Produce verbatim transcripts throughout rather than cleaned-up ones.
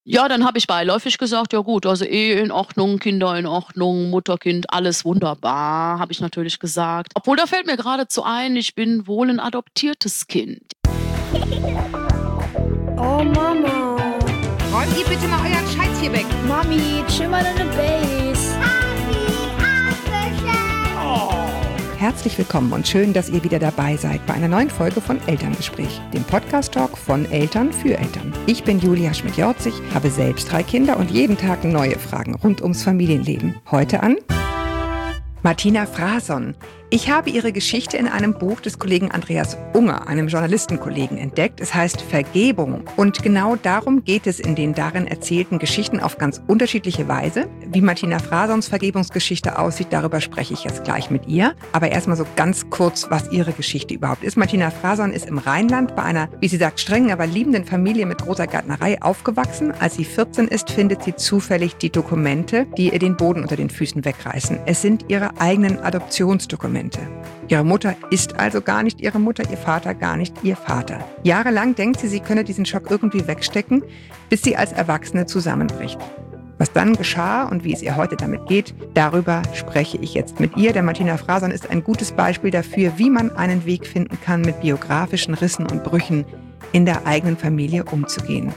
Ja, dann habe ich beiläufig gesagt, ja gut, also Ehe in Ordnung, Kinder in Ordnung, Mutter, Kind, alles wunderbar, habe ich natürlich gesagt. Obwohl, da fällt mir geradezu ein, ich bin wohl ein adoptiertes Kind. Oh Mama. Räumt ihr bitte mal euren Scheiß hier weg. Mami, chill mal deine Base. Herzlich willkommen und schön, dass ihr wieder dabei seid bei einer neuen Folge von Elterngespräch, dem Podcast-Talk von Eltern für Eltern. Ich bin Julia Schmidt-Jorzig, habe selbst drei Kinder und jeden Tag neue Fragen rund ums Familienleben. Heute an Martina Frason. Ich habe ihre Geschichte in einem Buch des Kollegen Andreas Unger, einem Journalistenkollegen, entdeckt. Es heißt Vergebung. Und genau darum geht es in den darin erzählten Geschichten auf ganz unterschiedliche Weise. Wie Martina Frasons Vergebungsgeschichte aussieht, darüber spreche ich jetzt gleich mit ihr. Aber erstmal so ganz kurz, was ihre Geschichte überhaupt ist. Martina Frason ist im Rheinland bei einer, wie sie sagt, strengen, aber liebenden Familie mit großer Gärtnerei aufgewachsen. Als sie vierzehn ist, findet sie zufällig die Dokumente, die ihr den Boden unter den Füßen wegreißen. Es sind ihre eigenen Adoptionsdokumente. Ihre Mutter ist also gar nicht ihre Mutter, ihr Vater gar nicht ihr Vater. Jahrelang denkt sie, sie könne diesen Schock irgendwie wegstecken, bis sie als Erwachsene zusammenbricht. Was dann geschah und wie es ihr heute damit geht, darüber spreche ich jetzt mit ihr. Der Martina Frason ist ein gutes Beispiel dafür, wie man einen Weg finden kann, mit biografischen Rissen und Brüchen in der eigenen Familie umzugehen.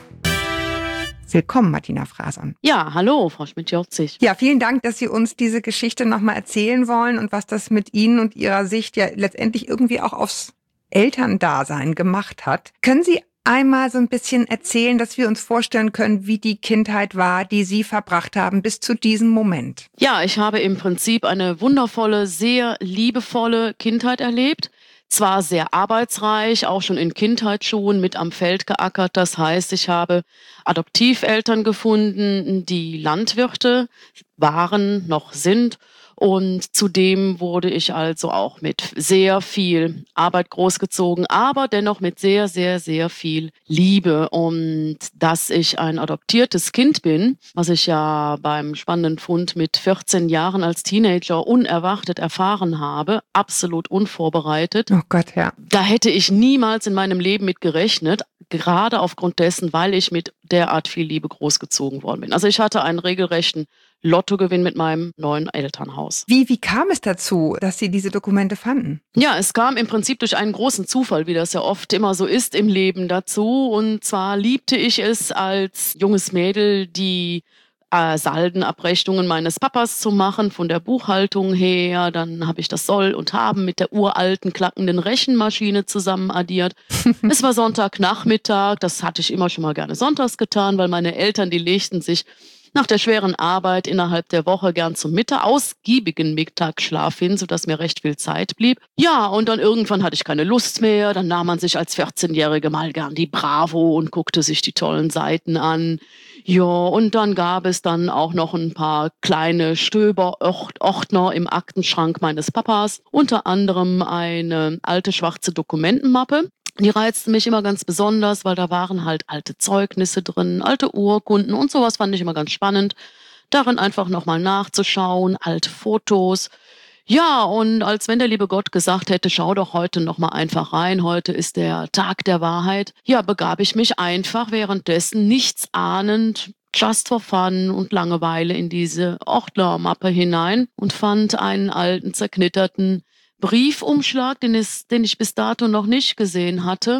Willkommen, Martina Frason. Ja, hallo, Frau Schmidt-Jorzig. Ja, vielen Dank, dass Sie uns diese Geschichte nochmal erzählen wollen und was das mit Ihnen und Ihrer Sicht ja letztendlich irgendwie auch aufs Elterndasein gemacht hat. Können Sie einmal so ein bisschen erzählen, dass wir uns vorstellen können, wie die Kindheit war, die Sie verbracht haben bis zu diesem Moment? Ja, ich habe im Prinzip eine wundervolle, sehr liebevolle Kindheit erlebt. Zwar sehr arbeitsreich, auch schon in Kindheitsschuhen mit am Feld geackert. Das heißt, ich habe Adoptiveltern gefunden, die Landwirte waren, noch sind. Und zudem wurde ich also auch mit sehr viel Arbeit großgezogen, aber dennoch mit sehr, sehr, sehr viel Liebe. Und dass ich ein adoptiertes Kind bin, was ich ja beim spannenden Fund mit vierzehn Jahren als Teenager unerwartet erfahren habe, absolut unvorbereitet. Oh Gott, ja. Da hätte ich niemals in meinem Leben mit gerechnet, gerade aufgrund dessen, weil ich mit derart viel Liebe großgezogen worden bin. Also ich hatte einen regelrechten Lottogewinn mit meinem neuen Elternhaus. Wie, wie kam es dazu, dass Sie diese Dokumente fanden? Ja, es kam im Prinzip durch einen großen Zufall, wie das ja oft immer so ist im Leben dazu. Und zwar liebte ich es als junges Mädel, die äh, Saldenabrechnungen meines Papas zu machen, von der Buchhaltung her. Dann habe ich das Soll und Haben mit der uralten, klackenden Rechenmaschine zusammen addiert. Es war Sonntagnachmittag, das hatte ich immer schon mal gerne sonntags getan, weil meine Eltern, die legten sich nach der schweren Arbeit innerhalb der Woche gern zum Mittag, ausgiebigen Mittagsschlaf hin, sodass mir recht viel Zeit blieb. Ja, und dann irgendwann hatte ich keine Lust mehr. Dann nahm man sich als vierzehnjährige mal gern die Bravo und guckte sich die tollen Seiten an. Ja, und dann gab es dann auch noch ein paar kleine Stöberordner im Aktenschrank meines Papas. Unter anderem eine alte schwarze Dokumentenmappe. Die reizten mich immer ganz besonders, weil da waren halt alte Zeugnisse drin, alte Urkunden und sowas fand ich immer ganz spannend. Darin einfach nochmal nachzuschauen, alte Fotos. Ja, und als wenn der liebe Gott gesagt hätte, schau doch heute nochmal einfach rein, heute ist der Tag der Wahrheit. Ja, begab ich mich einfach währenddessen nichts ahnend, just for fun und Langeweile in diese Ordnermappe hinein und fand einen alten, zerknitterten Briefumschlag, den, es, den ich bis dato noch nicht gesehen hatte,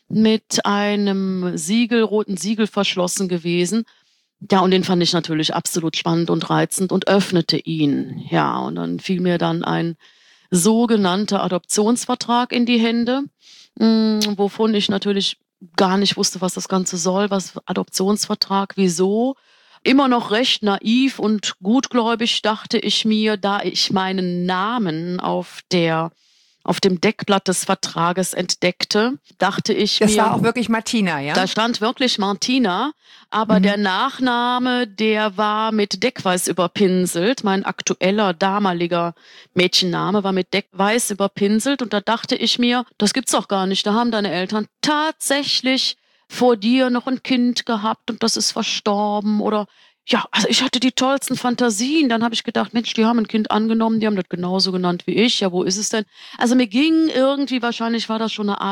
mit einem Siegel, roten Siegel verschlossen gewesen. Ja, und den fand ich natürlich absolut spannend und reizend und öffnete ihn. Ja, und dann fiel mir dann ein sogenannter Adoptionsvertrag in die Hände, mh, wovon ich natürlich gar nicht wusste, was das Ganze soll, was Adoptionsvertrag, wieso. Immer noch recht naiv und gutgläubig dachte ich mir, da ich meinen Namen auf der auf dem Deckblatt des Vertrages entdeckte, dachte ich das mir... Das war auch wirklich Martina, ja? Da stand wirklich Martina, aber mhm. der Nachname, der war mit Deckweiß überpinselt. Mein aktueller, damaliger Mädchenname war mit Deckweiß überpinselt und da dachte ich mir, das gibt's doch gar nicht. Da haben deine Eltern tatsächlich vor dir noch ein Kind gehabt und das ist verstorben oder ja, also ich hatte die tollsten Fantasien. Dann habe ich gedacht, Mensch, die haben ein Kind angenommen, die haben das genauso genannt wie ich. Ja, wo ist es denn? Also mir ging irgendwie, wahrscheinlich war das schon eine Art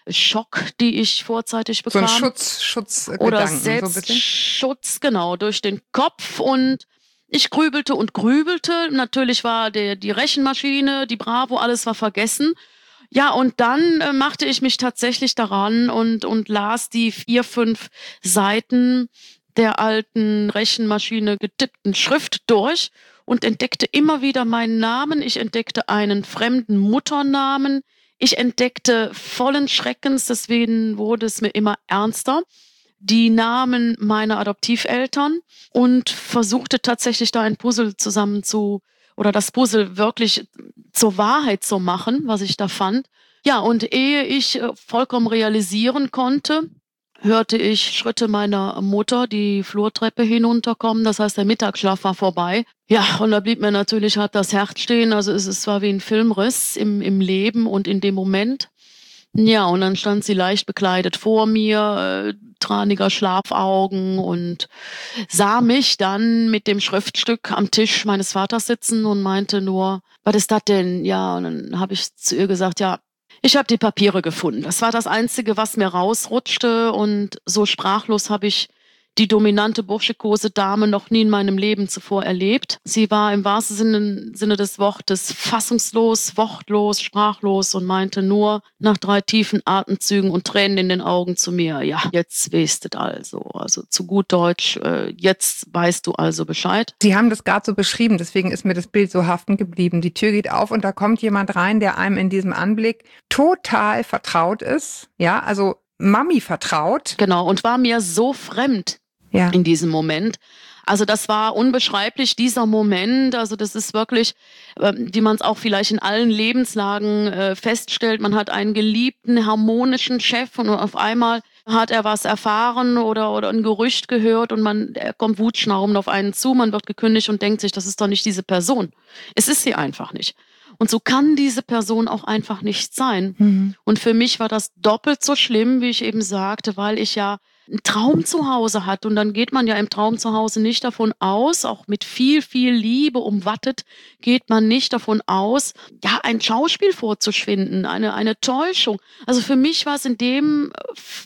Schock, die ich vorzeitig So bekam. ein Schutz, Schutzgedanken. Oder so ein bisschen. Selbstschutz, genau, durch den Kopf. Und ich grübelte und grübelte. Natürlich war der, die Rechenmaschine, die Bravo, alles war vergessen. Ja, und dann äh, machte ich mich tatsächlich daran und, und las die vier, fünf Seiten der alten Rechenmaschine getippten Schrift durch und entdeckte immer wieder meinen Namen. Ich entdeckte einen fremden Mutternamen. Ich entdeckte vollen Schreckens, deswegen wurde es mir immer ernster, die Namen meiner Adoptiveltern und versuchte tatsächlich da ein Puzzle zusammen zu, oder das Puzzle wirklich zur Wahrheit zu machen, was ich da fand. Ja, und ehe ich vollkommen realisieren konnte, hörte ich Schritte meiner Mutter die Flurtreppe hinunterkommen. Das heißt, der Mittagsschlaf war vorbei. Ja, und da blieb mir natürlich halt das Herz stehen. Also es, es war wie ein Filmriss im, im Leben und in dem Moment. Ja, und dann stand sie leicht bekleidet vor mir, äh, traniger Schlafaugen und sah mich dann mit dem Schriftstück am Tisch meines Vaters sitzen und meinte nur, was ist das denn? Ja, und dann habe ich zu ihr gesagt, ja, ich habe die Papiere gefunden. Das war das Einzige, was mir rausrutschte und so sprachlos habe ich die dominante burschikose Dame noch nie in meinem Leben zuvor erlebt. Sie war im wahrsten Sinne, Sinne des Wortes fassungslos, wortlos, sprachlos und meinte nur nach drei tiefen Atemzügen und Tränen in den Augen zu mir, ja, jetzt weißt du also. Also zu gut Deutsch, äh, jetzt weißt du also Bescheid. Sie haben das gerade so beschrieben, deswegen ist mir das Bild so haften geblieben. Die Tür geht auf und da kommt jemand rein, der einem in diesem Anblick total vertraut ist. Ja, also Mami vertraut. Genau, und war mir so fremd. Ja. In diesem Moment. Also das war unbeschreiblich, dieser Moment. Also das ist wirklich, äh, wie man es auch vielleicht in allen Lebenslagen äh, feststellt, man hat einen geliebten, harmonischen Chef und auf einmal hat er was erfahren oder, oder ein Gerücht gehört und man, er kommt wutschnaubend auf einen zu, man wird gekündigt und denkt sich, das ist doch nicht diese Person. Es ist sie einfach nicht. Und so kann diese Person auch einfach nicht sein. Mhm. Und für mich war das doppelt so schlimm, wie ich eben sagte, weil ich ja einen Traum zu Hause hatte. Und dann geht man ja im Traum zu Hause nicht davon aus, auch mit viel, viel Liebe umwattet, geht man nicht davon aus, ja, ein Schauspiel vorzuschwinden, eine, eine Täuschung. Also für mich war es in dem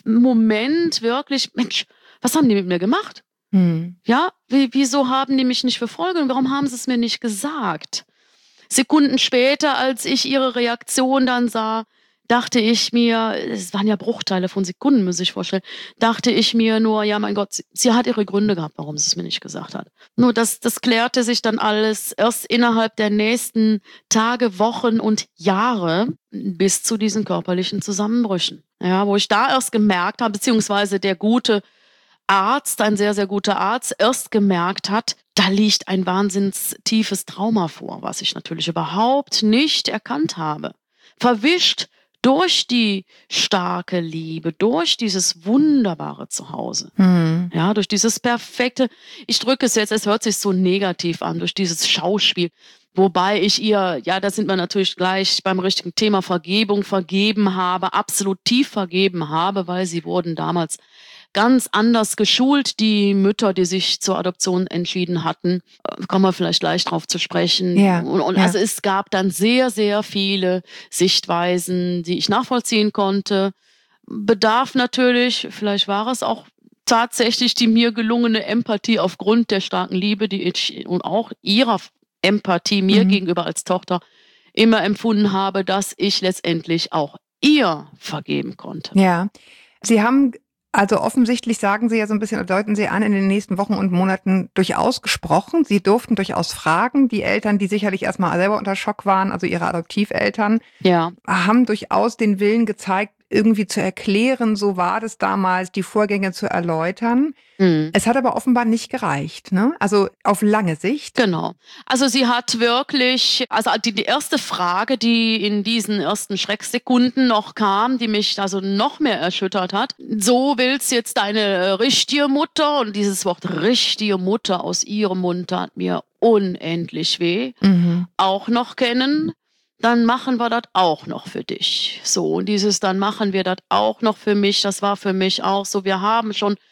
Moment wirklich, Mensch, was haben die mit mir gemacht? Mhm. Ja, wie, wieso haben die mich nicht verfolgt und warum haben sie es mir nicht gesagt? Sekunden später, als ich ihre Reaktion dann sah, dachte ich mir, es waren ja Bruchteile von Sekunden, muss ich vorstellen, dachte ich mir nur, ja mein Gott, sie, sie hat ihre Gründe gehabt, warum sie es mir nicht gesagt hat. Nur das, das klärte sich dann alles erst innerhalb der nächsten Tage, Wochen und Jahre bis zu diesen körperlichen Zusammenbrüchen. Ja, wo ich da erst gemerkt habe, beziehungsweise der gute Arzt, ein sehr, sehr guter Arzt, erst gemerkt hat, da liegt ein wahnsinns tiefes Trauma vor, was ich natürlich überhaupt nicht erkannt habe. Verwischt durch die starke Liebe, durch dieses wunderbare Zuhause, mhm. ja, durch dieses perfekte, ich drücke es jetzt, es hört sich so negativ an, durch dieses Schauspiel, wobei ich ihr, ja, da sind wir natürlich gleich beim richtigen Thema Vergebung, vergeben habe, absolut tief vergeben habe, weil sie wurden damals ganz anders geschult, die Mütter, die sich zur Adoption entschieden hatten. Kommen wir vielleicht gleich drauf zu sprechen. Ja, und und ja. Also es gab dann sehr, sehr viele Sichtweisen, die ich nachvollziehen konnte. Bedarf natürlich, vielleicht war es auch tatsächlich die mir gelungene Empathie aufgrund der starken Liebe, die ich und auch ihrer Empathie mir mhm. gegenüber als Tochter immer empfunden habe, dass ich letztendlich auch ihr vergeben konnte. Ja, Sie haben also offensichtlich, sagen Sie ja so ein bisschen, deuten Sie an, in den nächsten Wochen und Monaten durchaus gesprochen. Sie durften durchaus fragen. Die Eltern, die sicherlich erstmal selber unter Schock waren, also Ihre Adoptiveltern, ja. haben durchaus den Willen gezeigt, irgendwie zu erklären, so war das damals, die Vorgänge zu erläutern. Mhm. Es hat aber offenbar nicht gereicht, ne? Also auf lange Sicht. Genau. Also sie hat wirklich, also die, die erste Frage, die in diesen ersten Schrecksekunden noch kam, die mich also noch mehr erschüttert hat. So willst jetzt deine richtige Mutter, und dieses Wort richtige Mutter aus ihrem Mund tat mir unendlich weh, mhm. auch noch kennen. Dann machen wir das auch noch für dich. So, und dieses, dann machen wir das auch noch für mich, das war für mich auch so, wir haben schon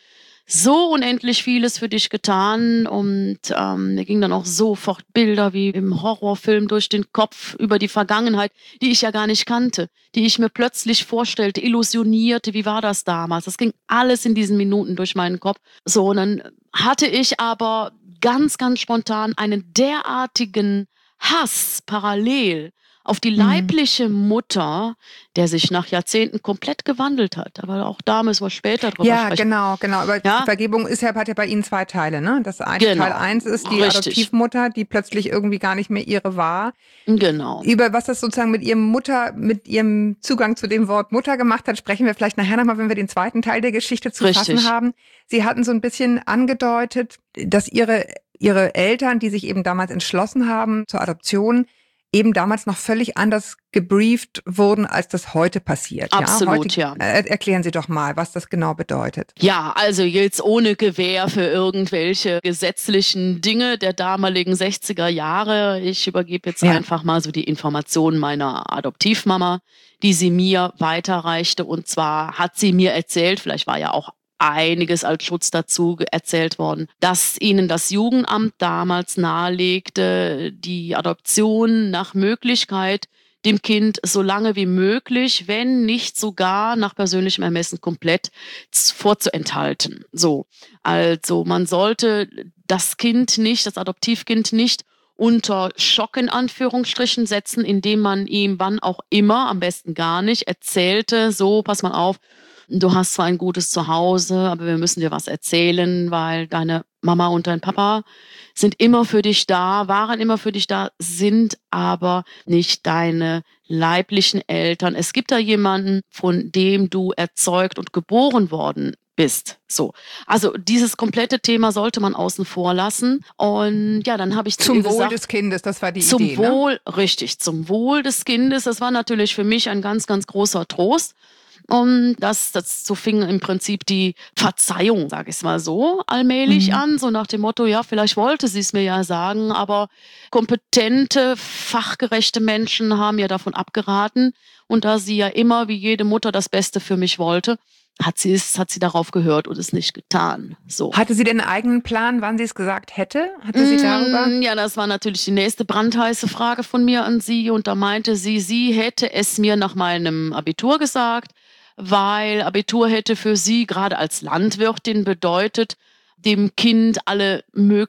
so unendlich vieles für dich getan und ähm, mir gingen dann auch sofort Bilder wie im Horrorfilm durch den Kopf über die Vergangenheit, die ich ja gar nicht kannte, die ich mir plötzlich vorstellte, illusionierte, wie war das damals? Das ging alles in diesen Minuten durch meinen Kopf. So, und dann hatte ich aber ganz, ganz spontan einen derartigen Hass parallel auf die leibliche Mutter, der sich nach Jahrzehnten komplett gewandelt hat. Aber auch da müssen wir später drüber ja, sprechen. Ja, genau, genau. Aber ja? die Vergebung ist ja, hat ja bei Ihnen zwei Teile, ne? Das eine, genau. Teil eins ist die Richtig. Adoptivmutter, die plötzlich irgendwie gar nicht mehr ihre war. Genau. Über was das sozusagen mit ihrem Mutter, mit ihrem Zugang zu dem Wort Mutter gemacht hat, sprechen wir vielleicht nachher nochmal, wenn wir den zweiten Teil der Geschichte zu Richtig. fassen haben. Sie hatten so ein bisschen angedeutet, dass ihre, ihre Eltern, die sich eben damals entschlossen haben zur Adoption, eben damals noch völlig anders gebrieft wurden, als das heute passiert. Absolut, ja. Heute, ja. Äh, erklären Sie doch mal, was das genau bedeutet. Ja, also jetzt ohne Gewähr für irgendwelche gesetzlichen Dinge der damaligen sechziger Jahre. Ich übergebe jetzt ja. einfach mal so die Informationen meiner Adoptivmama, die sie mir weiterreichte. Und zwar hat sie mir erzählt, vielleicht war ja auch einiges als Schutz dazu erzählt worden, dass ihnen das Jugendamt damals nahelegte, die Adoption nach Möglichkeit dem Kind so lange wie möglich, wenn nicht sogar nach persönlichem Ermessen komplett vorzuenthalten. So, also man sollte das Kind nicht, das Adoptivkind nicht unter Schock in Anführungsstrichen setzen, indem man ihm wann auch immer, am besten gar nicht, erzählte, so, pass mal auf, du hast zwar ein gutes Zuhause, aber wir müssen dir was erzählen, weil deine Mama und dein Papa sind immer für dich da, waren immer für dich da, sind aber nicht deine leiblichen Eltern. Es gibt da jemanden, von dem du erzeugt und geboren worden bist. So. Also dieses komplette Thema sollte man außen vor lassen. Und ja, dann habe ich zum Wohl gesagt, des Kindes, das war die zum Idee. Zum Wohl, ne? Richtig, zum Wohl des Kindes. Das war natürlich für mich ein ganz, ganz großer Trost. Und das, das so fing im Prinzip die Verzeihung, sage ich es mal so, allmählich mhm. an, so nach dem Motto, ja, vielleicht wollte sie es mir ja sagen, aber kompetente, fachgerechte Menschen haben ja davon abgeraten. Und da sie ja immer wie jede Mutter das Beste für mich wollte, hat sie es, hat sie darauf gehört und es nicht getan. So. Hatte sie denn einen eigenen Plan, wann sie es gesagt hätte? Hatte sie darüber? Ja, das war natürlich die nächste brandheiße Frage von mir an sie. Und da meinte sie, sie hätte es mir nach meinem Abitur gesagt, weil Abitur hätte für sie gerade als Landwirtin bedeutet, dem Kind alle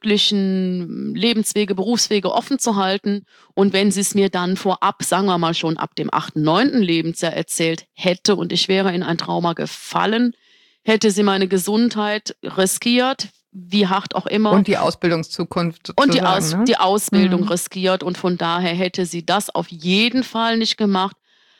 möglichen Lebenswege, Berufswege offen zu halten. Und wenn sie es mir dann vorab, sagen wir mal schon ab dem achten, neunten Lebensjahr erzählt hätte und ich wäre in ein Trauma gefallen, hätte sie meine Gesundheit riskiert, wie hart auch immer. Und die Ausbildungszukunft. Und die, Aus, ne? die Ausbildung mhm. riskiert. Und von daher hätte sie das auf jeden Fall nicht gemacht.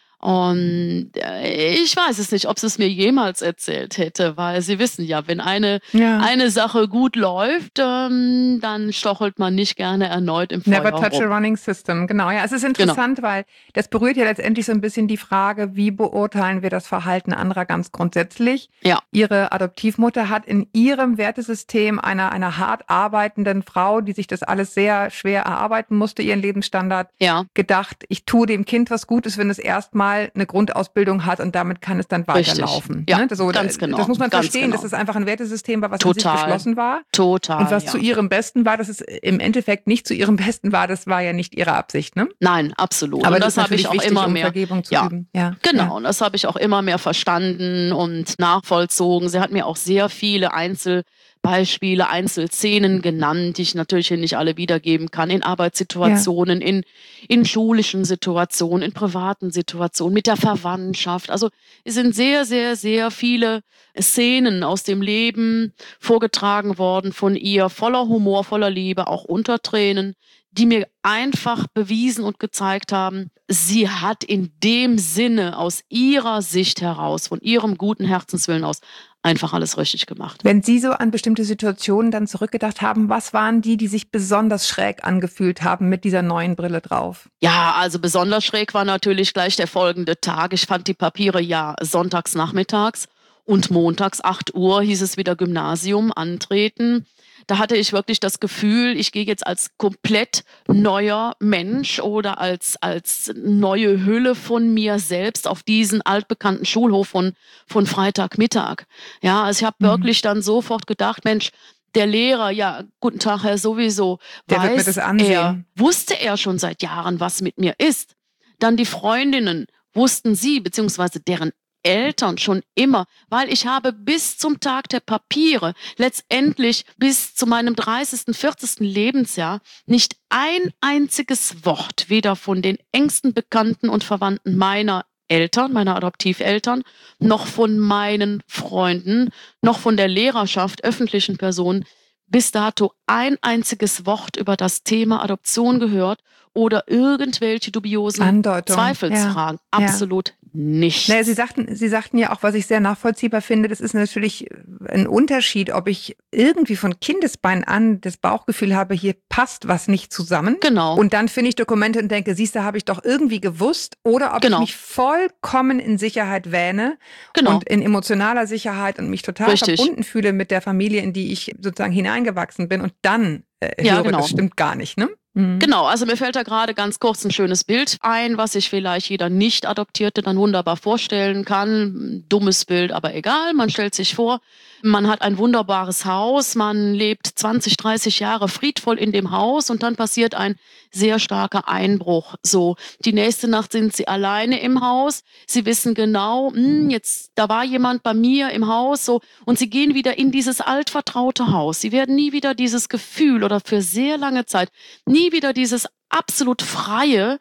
Und ich weiß es nicht, ob sie es mir jemals erzählt hätte, weil Sie wissen ja, wenn eine, ja. eine Sache gut läuft, ähm, dann stochelt man nicht gerne erneut im Feuer Never touch rum. a running system, genau. Ja, es ist interessant, genau. weil das berührt ja letztendlich so ein bisschen die Frage, wie beurteilen wir das Verhalten anderer ganz grundsätzlich. Ja. Ihre Adoptivmutter hat in ihrem Wertesystem einer, einer hart arbeitenden Frau, die sich das alles sehr schwer erarbeiten musste, ihren Lebensstandard, ja. gedacht, ich tue dem Kind was Gutes, wenn es erstmal eine Grundausbildung hat und damit kann es dann weiterlaufen. Ja, ne? so, ganz genau. Das muss man ganz verstehen, genau. dass es einfach ein Wertesystem war, was Total. in sich geschlossen war. Total. Und was ja. zu ihrem Besten war, dass es im Endeffekt nicht zu ihrem Besten war, das war ja nicht ihre Absicht, ne? Nein, absolut. Aber und das, das habe ich auch wichtig, immer um mehr. Vergebung zu ja. üben. Ja. Genau, ja. und das habe ich auch immer mehr verstanden und nachvollzogen. Sie hat mir auch sehr viele Einzelbeispiele, Einzelszenen genannt, die ich natürlich hier nicht alle wiedergeben kann, in Arbeitssituationen, ja. in, in schulischen Situationen, in privaten Situationen, mit der Verwandtschaft. Also es sind sehr, sehr, sehr viele Szenen aus dem Leben vorgetragen worden von ihr, voller Humor, voller Liebe, auch unter Tränen, die mir einfach bewiesen und gezeigt haben, sie hat in dem Sinne aus ihrer Sicht heraus, von ihrem guten Herzenswillen aus, einfach alles richtig gemacht. Wenn Sie so an bestimmte Situationen dann zurückgedacht haben, was waren die, die sich besonders schräg angefühlt haben mit dieser neuen Brille drauf? Ja, also besonders schräg war natürlich gleich der folgende Tag. Ich fand die Papiere ja sonntags nachmittags Und montags acht Uhr hieß es wieder Gymnasium antreten. Da hatte ich wirklich das Gefühl, ich gehe jetzt als komplett neuer Mensch oder als, als neue Hülle von mir selbst auf diesen altbekannten Schulhof von, von Freitagmittag. Ja, also ich habe mhm. wirklich dann sofort gedacht, Mensch, der Lehrer, ja, guten Tag, Herr sowieso, der weiß, wird mir das ansehen. Er, wusste er schon seit Jahren, was mit mir ist. Dann die Freundinnen, wussten sie, beziehungsweise deren Eltern schon immer, weil ich habe bis zum Tag der Papiere, letztendlich bis zu meinem dreißigsten, vierzigsten Lebensjahr, nicht ein einziges Wort, weder von den engsten Bekannten und Verwandten meiner Eltern, meiner Adoptiveltern, noch von meinen Freunden, noch von der Lehrerschaft, öffentlichen Personen, bis dato ein einziges Wort über das Thema Adoption gehört oder irgendwelche dubiosen Andeutung. Zweifelsfragen. Ja. Absolut ja. nichts. Naja, Sie sagten, Sie sagten ja auch, was ich sehr nachvollziehbar finde, das ist natürlich ein Unterschied, ob ich irgendwie von Kindesbein an das Bauchgefühl habe, hier passt was nicht zusammen. Genau. Und dann finde ich Dokumente und denke, siehst du, habe ich doch irgendwie gewusst. Oder ob genau. ich mich vollkommen in Sicherheit wähne genau. und in emotionaler Sicherheit und mich total Richtig. verbunden fühle mit der Familie, in die ich sozusagen hineingewachsen bin und dann äh, ja, höre, genau. das stimmt gar nicht, ne? Genau, also mir fällt da gerade ganz kurz ein schönes Bild ein, was sich vielleicht jeder Nicht-Adoptierte dann wunderbar vorstellen kann. Dummes Bild, aber egal. Man stellt sich vor, man hat ein wunderbares Haus, man lebt zwanzig, dreißig Jahre friedvoll in dem Haus und dann passiert ein sehr starker Einbruch. So, die nächste Nacht sind sie alleine im Haus. Sie wissen genau, mh, jetzt da war jemand bei mir im Haus, so, und sie gehen wieder in dieses altvertraute Haus. Sie werden nie wieder dieses Gefühl oder für sehr lange Zeit nie wieder dieses absolut freie,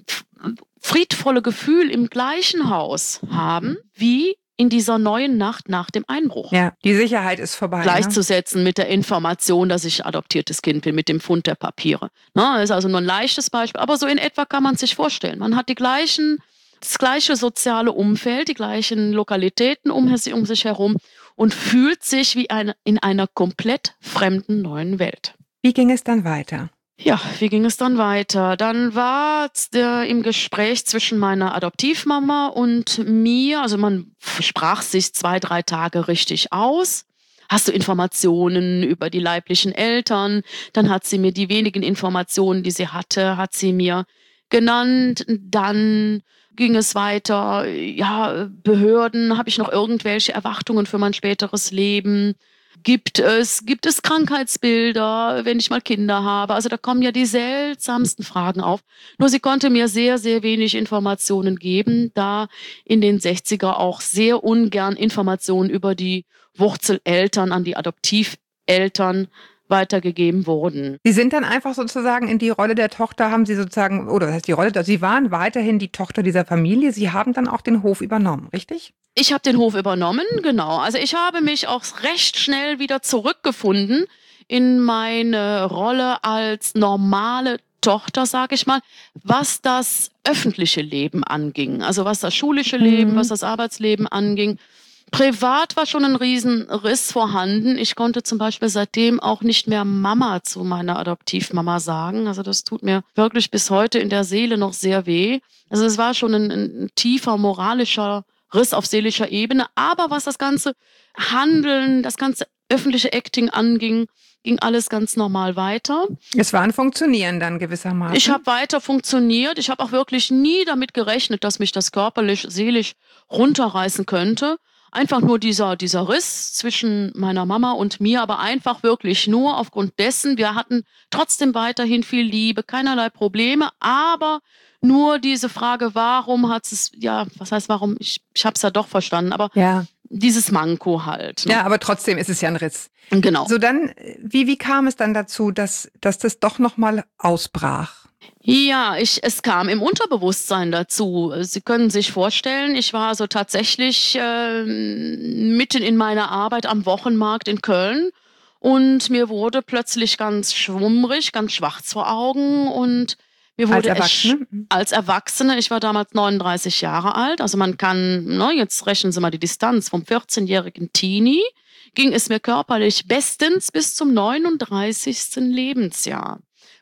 friedvolle Gefühl im gleichen Haus haben, wie in dieser neuen Nacht nach dem Einbruch. Ja, die Sicherheit ist vorbei. Gleichzusetzen, ne? Mit der Information, dass ich adoptiertes Kind bin, mit dem Fund der Papiere. Ne, das ist also nur ein leichtes Beispiel, aber so in etwa kann man sich vorstellen. Man hat die gleichen, das gleiche soziale Umfeld, die gleichen Lokalitäten um, um sich herum und fühlt sich wie eine, in einer komplett fremden neuen Welt. Wie ging es dann weiter? Ja, wie ging es dann weiter? Dann war äh, im Gespräch zwischen meiner Adoptivmama und mir, also man sprach sich zwei, drei Tage richtig aus. Hast du Informationen über die leiblichen Eltern? Dann hat sie mir die wenigen Informationen, die sie hatte, hat sie mir genannt. Dann ging es weiter, ja, Behörden, habe ich noch irgendwelche Erwartungen für mein späteres Leben? Gibt es, gibt es Krankheitsbilder, wenn ich mal Kinder habe? Also da kommen ja die seltsamsten Fragen auf. Nur sie konnte mir sehr, sehr wenig Informationen geben, da in den sechziger auch sehr ungern Informationen über die Wurzeleltern an die Adoptiveltern weitergegeben wurden. Sie sind dann einfach sozusagen in die Rolle der Tochter, haben Sie sozusagen, oder das heißt die Rolle, Sie waren weiterhin die Tochter dieser Familie, Sie haben dann auch den Hof übernommen, richtig? Ich habe den Hof übernommen, genau. Also ich habe mich auch recht schnell wieder zurückgefunden in meine Rolle als normale Tochter, sage ich mal, was das öffentliche Leben anging. Also was das schulische Leben, mhm. was das Arbeitsleben anging. Privat war schon ein Riesenriss vorhanden. Ich konnte zum Beispiel seitdem auch nicht mehr Mama zu meiner Adoptivmama sagen. Also das tut mir wirklich bis heute in der Seele noch sehr weh. Also es war schon ein, ein tiefer moralischer Riss auf seelischer Ebene. Aber was das ganze Handeln, das ganze öffentliche Acting anging, ging alles ganz normal weiter. Es war ein Funktionieren dann gewissermaßen. Ich habe weiter funktioniert. Ich habe auch wirklich nie damit gerechnet, dass mich das körperlich, seelisch runterreißen könnte. Einfach nur dieser, dieser Riss zwischen meiner Mama und mir, aber einfach wirklich nur aufgrund dessen, wir hatten trotzdem weiterhin viel Liebe, keinerlei Probleme, aber nur diese Frage, warum hat es, ja, was heißt warum, ich, ich habe es ja doch verstanden, aber ja. dieses Manko halt. Ne? Ja, aber trotzdem ist es ja ein Riss. Genau. So dann, wie, wie kam es dann dazu, dass, dass das doch nochmal ausbrach? Ja, ich, es kam im Unterbewusstsein dazu. Sie können sich vorstellen, ich war so tatsächlich äh, mitten in meiner Arbeit am Wochenmarkt in Köln und mir wurde plötzlich ganz schwummrig, ganz schwarz vor Augen und mir wurde als Erwachsene? Es, als Erwachsene, ich war damals neununddreißig Jahre alt, also man kann, ne, jetzt rechnen Sie mal die Distanz vom vierzehnjährigen Teenie, ging es mir körperlich bestens bis zum neununddreißigsten Lebensjahr.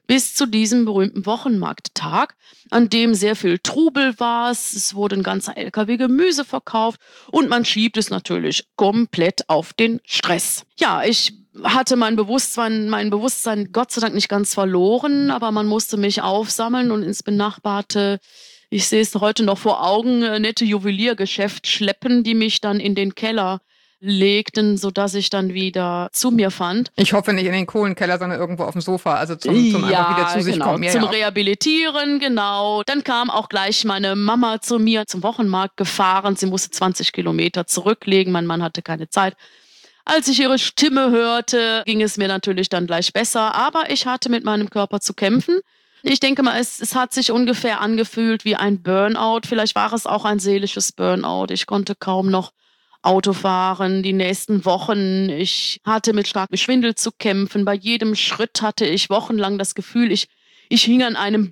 bis zu diesem berühmten Wochenmarkttag, an dem sehr viel Trubel war. Es wurde ein ganzer L K W Gemüse verkauft und man schiebt es natürlich komplett auf den Stress. Ja, ich hatte mein Bewusstsein, mein Bewusstsein Gott sei Dank nicht ganz verloren, aber man musste mich aufsammeln und ins benachbarte, ich sehe es heute noch vor Augen, nette Juweliergeschäft schleppen, die mich dann in den Keller legten, sodass ich dann wieder zu mir fand. Ich hoffe nicht in den Kohlenkeller, sondern irgendwo auf dem Sofa, also zum, zum ja, einfach wieder zu sich genau, kommen. Ja, zum ja. Rehabilitieren, genau. Dann kam auch gleich meine Mama zu mir zum Wochenmarkt gefahren. Sie musste zwanzig Kilometer zurücklegen. Mein Mann hatte keine Zeit. Als ich ihre Stimme hörte, ging es mir natürlich dann gleich besser. Aber ich hatte mit meinem Körper zu kämpfen. Ich denke mal, es, es hat sich ungefähr angefühlt wie ein Burnout. Vielleicht war es auch ein seelisches Burnout. Ich konnte kaum noch Auto fahren, die nächsten Wochen. Ich hatte mit starkem Schwindel zu kämpfen. Bei jedem Schritt hatte ich wochenlang das Gefühl, ich, ich hing an einem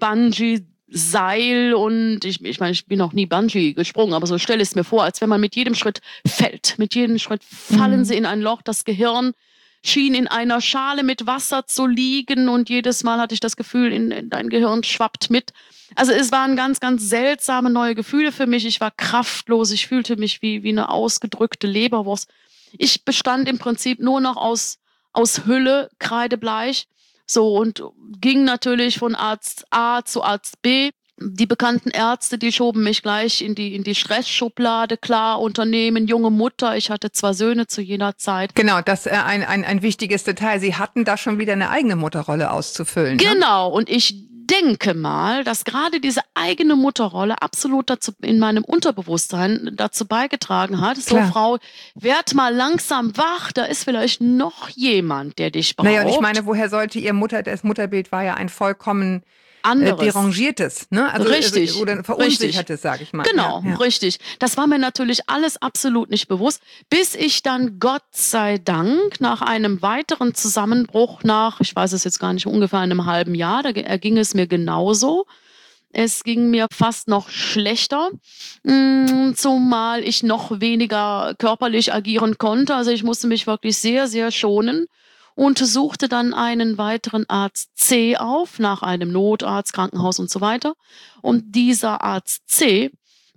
Bungee-Seil und ich, ich meine, ich bin noch nie Bungee gesprungen, aber so stelle ich es mir vor, als wenn man mit jedem Schritt fällt. Mit jedem Schritt fallen Mhm. sie in ein Loch. Das Gehirn schien in einer Schale mit Wasser zu liegen und jedes Mal hatte ich das Gefühl, in, in dein Gehirn schwappt mit. Also es waren ganz, ganz seltsame neue Gefühle für mich. Ich war kraftlos, ich fühlte mich wie, wie eine ausgedrückte Leberwurst. Ich bestand im Prinzip nur noch aus, aus Hülle, kreidebleich, so und ging natürlich von Arzt A zu Arzt B. Die bekannten Ärzte, die schoben mich gleich in die, in die Stressschublade. Klar, Unternehmen, junge Mutter. Ich hatte zwei Söhne zu jener Zeit. Genau, das ist äh, ein, ein, ein wichtiges Detail. Sie hatten da schon wieder eine eigene Mutterrolle auszufüllen. Ne? Genau, und ich denke mal, dass gerade diese eigene Mutterrolle absolut dazu in meinem Unterbewusstsein dazu beigetragen hat. So, Klar. Frau, werd mal langsam wach, da ist vielleicht noch jemand, der dich braucht. Naja, und ich meine, woher sollte Ihr Mutter, das Mutterbild war ja ein vollkommen äh, Anderes. derangiertes, ne? Also, Richtig, also, oder verunsichertes, sage ich mal. Genau, ja, ja. richtig. Das war mir natürlich alles absolut nicht bewusst, bis ich dann Gott sei Dank nach einem weiteren Zusammenbruch nach, ich weiß es jetzt gar nicht, ungefähr einem halben Jahr, da erging es mir genauso. Es ging mir fast noch schlechter, zumal ich noch weniger körperlich agieren konnte. Also ich musste mich wirklich sehr, sehr schonen. Und suchte dann einen weiteren Arzt C auf, nach einem Notarzt, Krankenhaus und so weiter. Und dieser Arzt C,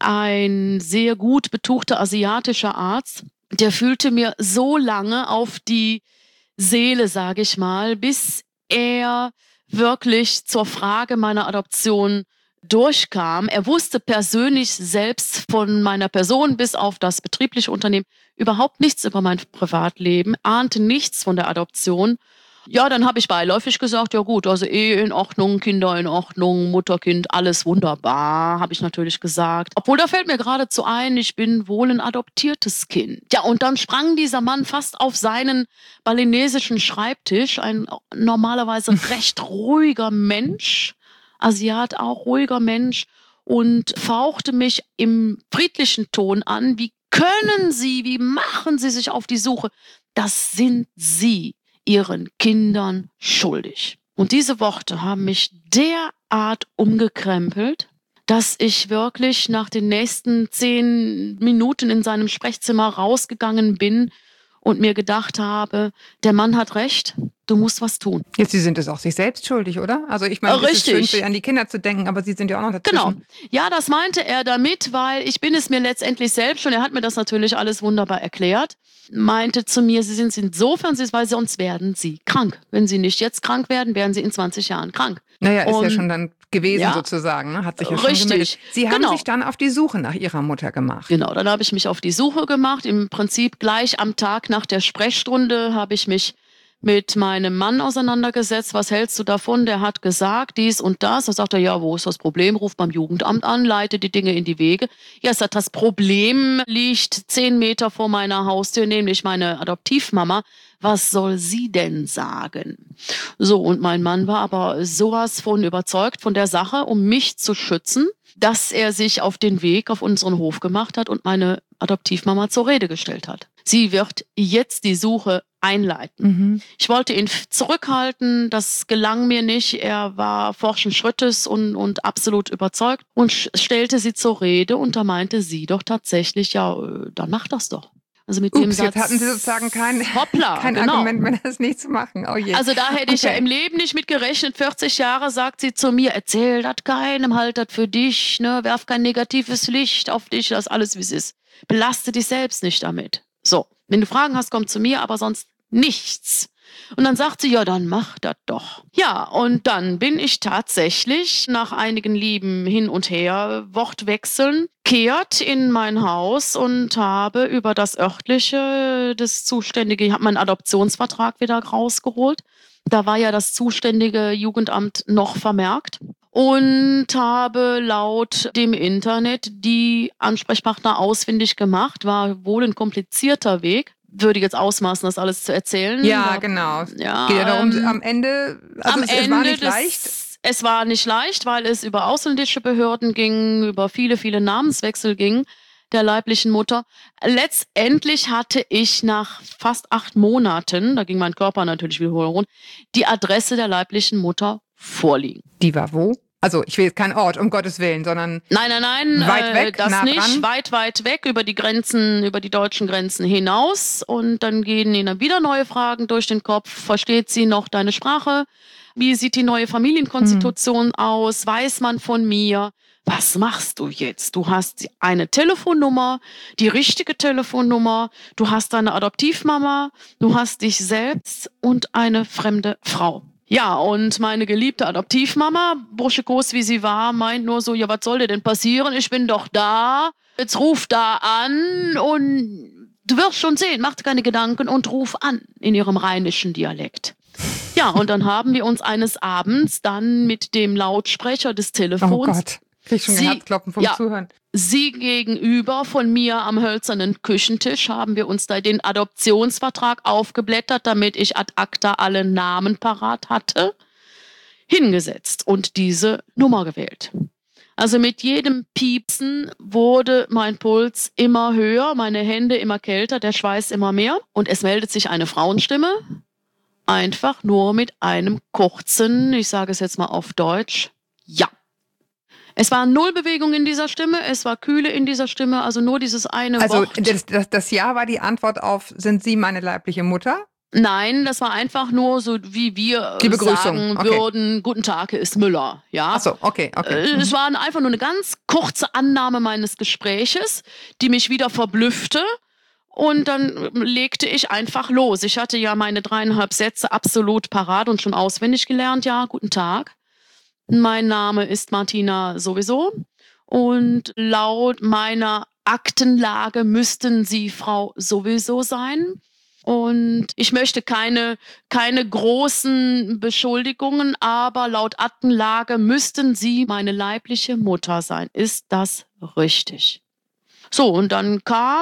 ein sehr gut betuchter asiatischer Arzt, der fühlte mir so lange auf die Seele, sage ich mal, bis er wirklich zur Frage meiner Adoption durchkam. Er wusste persönlich selbst von meiner Person bis auf das betriebliche Unternehmen überhaupt nichts über mein Privatleben, ahnte nichts von der Adoption. Ja, dann habe ich beiläufig gesagt, ja gut, also Ehe in Ordnung, Kinder in Ordnung, Mutter, Kind, alles wunderbar, habe ich natürlich gesagt. Obwohl, da fällt mir geradezu ein, ich bin wohl ein adoptiertes Kind. Ja, und dann sprang dieser Mann fast auf seinen balinesischen Schreibtisch, ein normalerweise recht ruhiger Mensch, Asiat auch, ruhiger Mensch, und fauchte mich im friedlichen Ton an, wie können Sie, wie machen Sie sich auf die Suche? Das sind Sie Ihren Kindern schuldig. Und diese Worte haben mich derart umgekrempelt, dass ich wirklich nach den nächsten zehn Minuten in seinem Sprechzimmer rausgegangen bin und mir gedacht habe, der Mann hat recht, du musst was tun. Jetzt, Sie sind es auch sich selbst schuldig, oder? Also ich meine, es ist schön, Richtig. an die Kinder zu denken, aber Sie sind ja auch noch dazwischen. Genau. Ja, das meinte er damit, weil ich bin es mir letztendlich selbst schon, er hat mir das natürlich alles wunderbar erklärt, meinte zu mir, Sie sind insofern, weil sonst werden Sie krank. Wenn Sie nicht jetzt krank werden, werden Sie in zwanzig Jahren krank. Naja, ist Und, ja schon dann gewesen ja, sozusagen, ne? Hat sich ja schon richtig. gemeldet. Sie haben Genau. sich dann auf die Suche nach Ihrer Mutter gemacht. Genau, dann habe ich mich auf die Suche gemacht. Im Prinzip gleich am Tag nach der Sprechstunde habe ich mich mit meinem Mann auseinandergesetzt. Was hältst du davon? Der hat gesagt, dies und das. Da sagt er, ja, wo ist das Problem? Ruf beim Jugendamt an, leite die Dinge in die Wege. Ja, sagt, das Problem liegt zehn Meter vor meiner Haustür, nämlich meine Adoptivmama. Was soll sie denn sagen? So, und mein Mann war aber sowas von überzeugt von der Sache, um mich zu schützen, dass er sich auf den Weg auf unseren Hof gemacht hat und meine Adoptivmama zur Rede gestellt hat. Sie wird jetzt die Suche einleiten. Mhm. Ich wollte ihn zurückhalten, das gelang mir nicht. Er war forschen Schrittes und, und absolut überzeugt und stellte sie zur Rede und da meinte sie doch tatsächlich, ja, dann mach das doch. Also mit Ups, dem Satz, jetzt hatten Sie sozusagen kein, hoppla, kein genau. Argument mehr, das nicht zu machen. Oh je. Also da hätte ich Okay. ja im Leben nicht mit gerechnet. vierzig Jahre sagt sie zu mir, erzähl das keinem, halt das für dich, ne? Werf kein negatives Licht auf dich, lass alles wie es ist. Belaste dich selbst nicht damit. So, wenn du Fragen hast, komm zu mir, aber sonst nichts. Und dann sagt sie, ja, dann mach das doch. Ja, und dann bin ich tatsächlich nach einigen lieben Hin und Her Wortwechseln kehrt in mein Haus und habe über das örtliche, das zuständige, ich habe meinen Adoptionsvertrag wieder rausgeholt. Da war ja das zuständige Jugendamt noch vermerkt. Und habe laut dem Internet die Ansprechpartner ausfindig gemacht. War wohl ein komplizierter Weg. Würde jetzt ausmaßen, das alles zu erzählen. Ja, da, genau. Ja, Geht ja darum, ähm, am Ende, also am es, Ende es war nicht des, leicht. Es war nicht leicht, weil es über ausländische Behörden ging, über viele, viele Namenswechsel ging der leiblichen Mutter. Letztendlich hatte ich nach fast acht Monaten, da ging mein Körper natürlich wieder rund, die Adresse der leiblichen Mutter vorliegen. Die war wo? Also ich will jetzt keinen Ort, um Gottes Willen, sondern Nein, nein, nein, weit weg, äh, das nah nicht. dran? Weit, weit weg über die Grenzen, über die deutschen Grenzen hinaus. Und dann gehen ihnen wieder neue Fragen durch den Kopf. Versteht sie noch deine Sprache? Wie sieht die neue Familienkonstitution mhm. aus? Weiß man von mir? Was machst du jetzt? Du hast eine Telefonnummer, die richtige Telefonnummer. Du hast deine Adoptivmama. Du hast dich selbst und eine fremde Frau. Ja, und meine geliebte Adoptivmama, burschikos wie sie war, meint nur so, ja, was soll dir denn passieren? Ich bin doch da. Jetzt ruf da an und du wirst schon sehen, mach dir keine Gedanken und ruf an in ihrem rheinischen Dialekt. Ja, und dann haben wir uns eines Abends dann mit dem Lautsprecher des Telefons... Oh Gott, krieg schon sie, Herzklopfen vom ja, Zuhören. Sie gegenüber von mir am hölzernen Küchentisch haben wir uns da den Adoptionsvertrag aufgeblättert, damit ich ad acta alle Namen parat hatte, hingesetzt und diese Nummer gewählt. Also mit jedem Piepsen wurde mein Puls immer höher, meine Hände immer kälter, der Schweiß immer mehr und es meldet sich eine Frauenstimme, einfach nur mit einem kurzen, ich sage es jetzt mal auf Deutsch, ja. Es war null Bewegung in dieser Stimme, es war Kühle in dieser Stimme, also nur dieses eine Also Wort. das, das, das Ja war die Antwort auf, sind Sie meine leibliche Mutter? Nein, das war einfach nur so, wie wir die Begrüßung. sagen Okay. würden, guten Tag, hier ist Müller. Ja? Ach so, okay, okay. Es war einfach nur eine ganz kurze Annahme meines Gespräches, die mich wieder verblüffte. Und dann legte ich einfach los. Ich hatte ja meine dreieinhalb Sätze absolut parat und schon auswendig gelernt. Ja, guten Tag. Mein Name ist Martina sowieso und laut meiner Aktenlage müssten Sie Frau sowieso sein. Und ich möchte keine, keine großen Beschuldigungen, aber laut Aktenlage müssten Sie meine leibliche Mutter sein. Ist das richtig? So, und dann kam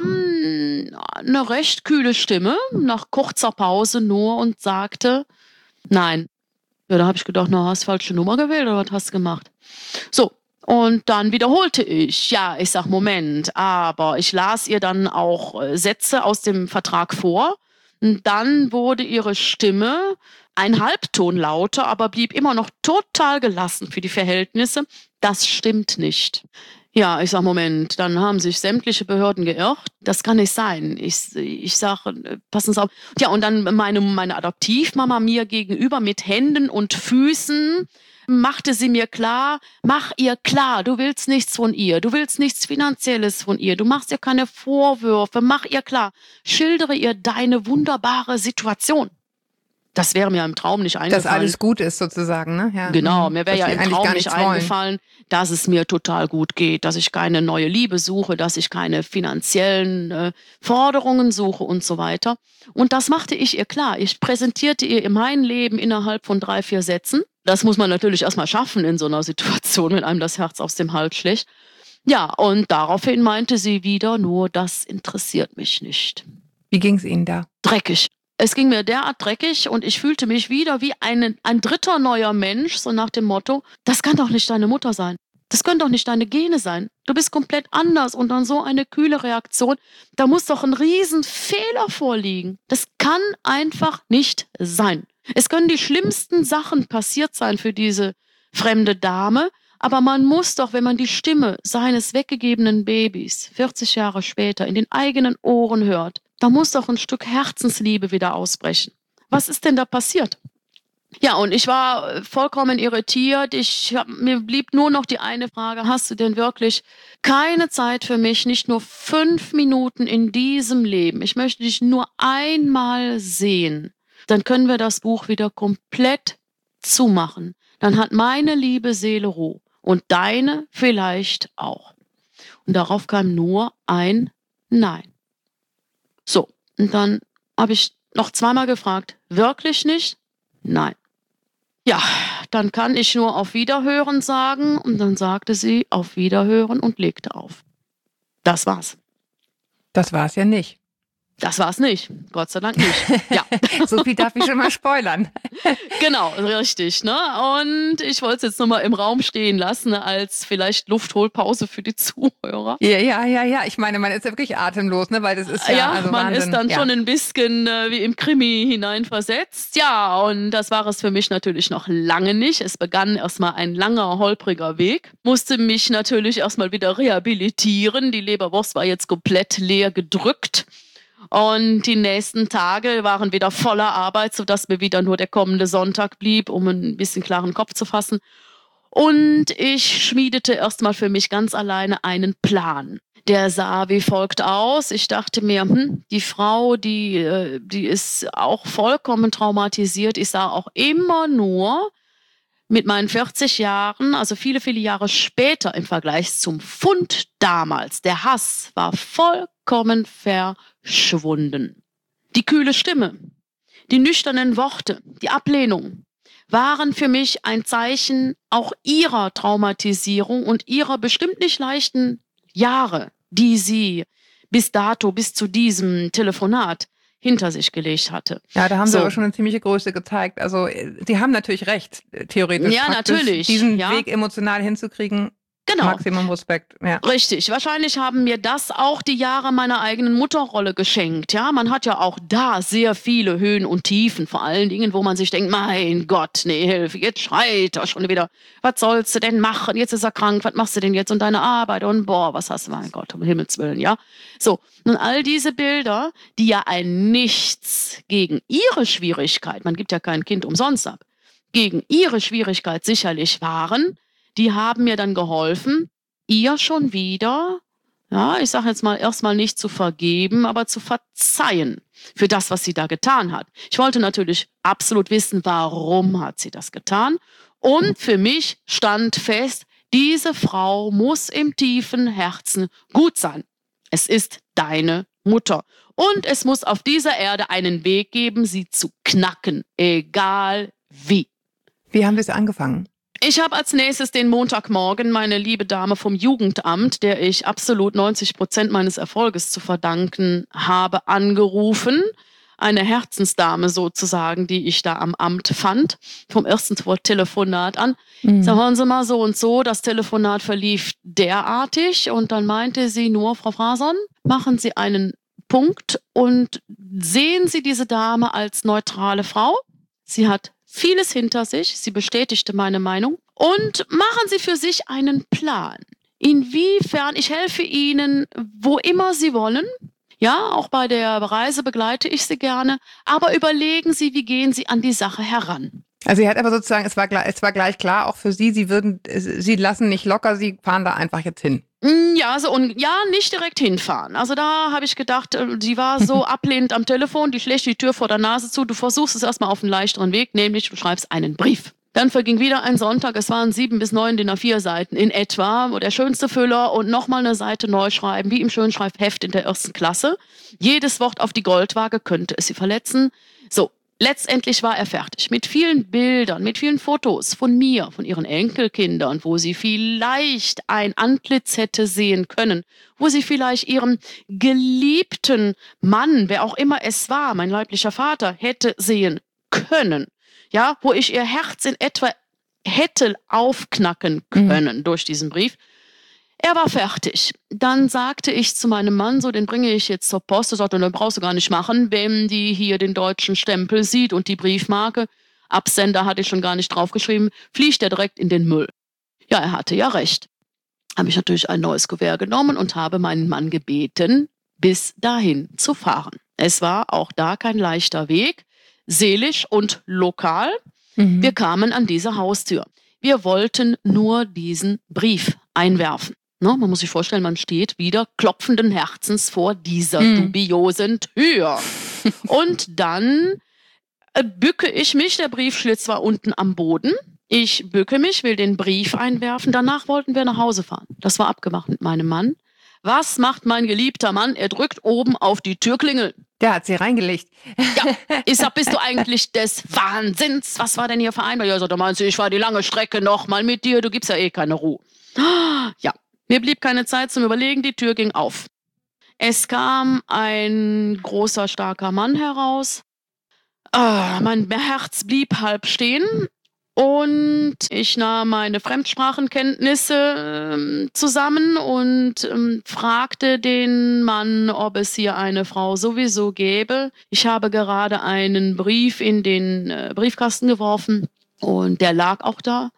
eine recht kühle Stimme nach kurzer Pause nur und sagte, nein. Ja, da habe ich gedacht, na, hast du falsche Nummer gewählt oder was hast du gemacht? So, und dann wiederholte ich, ja, ich sag, Moment, aber ich las ihr dann auch Sätze aus dem Vertrag vor. Und dann wurde ihre Stimme ein Halbton lauter, aber blieb immer noch total gelassen für die Verhältnisse. Das stimmt nicht. Ja, ich sag, Moment, dann haben sich sämtliche Behörden geirrt. Das kann nicht sein. Ich, ich sag, passen Sie auf. Ja, und dann meine, meine Adoptivmama mir gegenüber mit Händen und Füßen machte sie mir klar, mach ihr klar, du willst nichts von ihr, du willst nichts Finanzielles von ihr, du machst ihr keine Vorwürfe, mach ihr klar, schildere ihr deine wunderbare Situation. Das wäre mir im Traum nicht eingefallen. Dass alles gut ist sozusagen, ne? Ja. Genau, mir wäre ja im Traum nicht wollen. eingefallen, dass es mir total gut geht, dass ich keine neue Liebe suche, dass ich keine finanziellen äh, Forderungen suche und so weiter. Und das machte ich ihr klar. Ich präsentierte ihr mein Leben innerhalb von drei, vier Sätzen. Das muss man natürlich erstmal schaffen in so einer Situation, wenn einem das Herz aus dem Hals schlägt. Ja, und daraufhin meinte sie wieder, nur das interessiert mich nicht. Wie ging es Ihnen da? Dreckig. Es ging mir derart dreckig und ich fühlte mich wieder wie ein, ein dritter neuer Mensch, so nach dem Motto, das kann doch nicht deine Mutter sein. Das können doch nicht deine Gene sein. Du bist komplett anders und dann so eine kühle Reaktion. Da muss doch ein Riesenfehler vorliegen. Das kann einfach nicht sein. Es können die schlimmsten Sachen passiert sein für diese fremde Dame, aber man muss doch, wenn man die Stimme seines weggegebenen Babys vierzig Jahre später in den eigenen Ohren hört, Da muss doch ein Stück Herzensliebe wieder ausbrechen. Was ist denn da passiert? Ja, und ich war vollkommen irritiert. Ich hab, mir blieb nur noch die eine Frage, hast du denn wirklich keine Zeit für mich, nicht nur fünf Minuten in diesem Leben? Ich möchte dich nur einmal sehen. Dann können wir das Buch wieder komplett zumachen. Dann hat meine liebe Seele Ruhe und deine vielleicht auch. Und darauf kam nur ein Nein. So, und dann habe ich noch zweimal gefragt, wirklich nicht? Nein. Ja, dann kann ich nur auf Wiederhören sagen und dann sagte sie auf Wiederhören und legte auf. Das war's. Das war's ja nicht. Das war's nicht. Gott sei Dank nicht. Ja. So viel darf ich schon mal spoilern. Genau, richtig. Ne? Und ich wollte es jetzt nochmal im Raum stehen lassen, als vielleicht Luftholpause für die Zuhörer. Ja, ja, ja, ja. Ich meine, man ist ja wirklich atemlos, ne? Weil das ist ja, ja also man Wahnsinn. ist dann ja. schon ein bisschen äh, wie im Krimi hineinversetzt. Ja, und das war es für mich natürlich noch lange nicht. Es begann erstmal ein langer, holpriger Weg. Musste mich natürlich erstmal wieder rehabilitieren. Die Leberwurst war jetzt komplett leer gedrückt. Und die nächsten Tage waren wieder voller Arbeit, sodass mir wieder nur der kommende Sonntag blieb, um ein bisschen klaren Kopf zu fassen. Und ich schmiedete erstmal für mich ganz alleine einen Plan. Der sah wie folgt aus. Ich dachte mir, hm, die Frau, die, die ist auch vollkommen traumatisiert. Ich sah auch immer nur mit meinen vierzig Jahren, also viele, viele Jahre später im Vergleich zum Fund damals, der Hass war vollkommen verschwunden. Die kühle Stimme, die nüchternen Worte, die Ablehnung waren für mich ein Zeichen auch ihrer Traumatisierung und ihrer bestimmt nicht leichten Jahre, die sie bis dato, bis zu diesem Telefonat hinter sich gelegt hatte. Ja, da haben so. sie aber schon eine ziemliche Größe gezeigt. Also die haben natürlich recht, theoretisch. Ja, natürlich. Diesen ja. Weg emotional hinzukriegen. Genau. Maximum Respekt, ja. Richtig. Wahrscheinlich haben mir das auch die Jahre meiner eigenen Mutterrolle geschenkt. Ja, man hat ja auch da sehr viele Höhen und Tiefen, vor allen Dingen, wo man sich denkt, mein Gott, nee, Hilfe, jetzt schreit er schon wieder. Was sollst du denn machen? Jetzt ist er krank, was machst du denn jetzt? Und deine Arbeit und boah, was hast du? Mein Gott, um Himmels Willen, ja. So, nun all diese Bilder, die ja ein Nichts gegen ihre Schwierigkeit, man gibt ja kein Kind umsonst ab, gegen ihre Schwierigkeit sicherlich waren, die haben mir dann geholfen, ihr schon wieder, ja, ich sage jetzt mal erstmal nicht zu vergeben, aber zu verzeihen für das, was sie da getan hat. Ich wollte natürlich absolut wissen, warum hat sie das getan. Und für mich stand fest, diese Frau muss im tiefen Herzen gut sein. Es ist deine Mutter. Und es muss auf dieser Erde einen Weg geben, sie zu knacken, egal wie. Wie haben wir es angefangen? Ich habe als nächstes den Montagmorgen meine liebe Dame vom Jugendamt, der ich absolut neunzig Prozent meines Erfolges zu verdanken habe, angerufen. Eine Herzensdame sozusagen, die ich da am Amt fand, vom ersten Telefonat an. Mhm. So, hören Sie mal so und so, das Telefonat verlief derartig und dann meinte sie nur, Frau Frason, machen Sie einen Punkt und sehen Sie diese Dame als neutrale Frau. Sie hat vieles hinter sich, sie bestätigte meine Meinung und machen Sie für sich einen Plan. Inwiefern, ich helfe Ihnen, wo immer Sie wollen. Ja, auch bei der Reise begleite ich Sie gerne, aber überlegen Sie, wie gehen Sie an die Sache heran. Also sie hat aber sozusagen, es war, es war gleich klar, auch für Sie, Sie würden, Sie lassen nicht locker, Sie fahren da einfach jetzt hin. Ja, so und ja, nicht direkt hinfahren. Also da habe ich gedacht, die war so ablehnend am Telefon, die schlägt die Tür vor der Nase zu. Du versuchst es erstmal auf einen leichteren Weg, nämlich du schreibst einen Brief. Dann verging wieder ein Sonntag, es waren sieben bis neun D I N A vier Seiten in etwa, wo der schönste Füller und nochmal eine Seite neu schreiben, wie im Schönschreibheft in der ersten Klasse. Jedes Wort auf die Goldwaage könnte es sie verletzen. So. Letztendlich war er fertig mit vielen Bildern, mit vielen Fotos von mir, von ihren Enkelkindern, wo sie vielleicht ein Antlitz hätte sehen können, wo sie vielleicht ihren geliebten Mann, wer auch immer es war, mein leiblicher Vater, hätte sehen können. Ja, wo ich ihr Herz in etwa hätte aufknacken können mhm. durch diesen Brief. Er war fertig. Dann sagte ich zu meinem Mann, so, den bringe ich jetzt zur Post. Er sagte, den brauchst du gar nicht machen, wenn die hier den deutschen Stempel sieht und die Briefmarke. Absender hatte ich schon gar nicht draufgeschrieben, fliegt er direkt in den Müll. Ja, er hatte ja recht. Habe ich natürlich ein neues Kuvert genommen und habe meinen Mann gebeten, bis dahin zu fahren. Es war auch da kein leichter Weg, seelisch und lokal. Mhm. Wir kamen an diese Haustür. Wir wollten nur diesen Brief einwerfen. Ne, man muss sich vorstellen, man steht wieder klopfenden Herzens vor dieser Mhm. dubiosen Tür. Und dann äh, bücke ich mich, der Briefschlitz war unten am Boden. Ich bücke mich, will den Brief einwerfen. Danach wollten wir nach Hause fahren. Das war abgemacht mit meinem Mann. Was macht mein geliebter Mann? Er drückt oben auf die Türklingel. Der hat sie reingelegt. Ja, ich sag, bist du eigentlich des Wahnsinns? Was war denn hier vereinbart? Ja, so, da meinst du, ich fahre die lange Strecke noch mal mit dir, du gibst ja eh keine Ruhe. Ja, mir blieb keine Zeit zum Überlegen, die Tür ging auf. Es kam ein großer, starker Mann heraus. Ah, mein Herz blieb halb stehen. Und ich nahm meine Fremdsprachenkenntnisse ähm, zusammen und ähm, fragte den Mann, ob es hier eine Frau sowieso gäbe. Ich habe gerade einen Brief in den äh, Briefkasten geworfen und der lag auch da.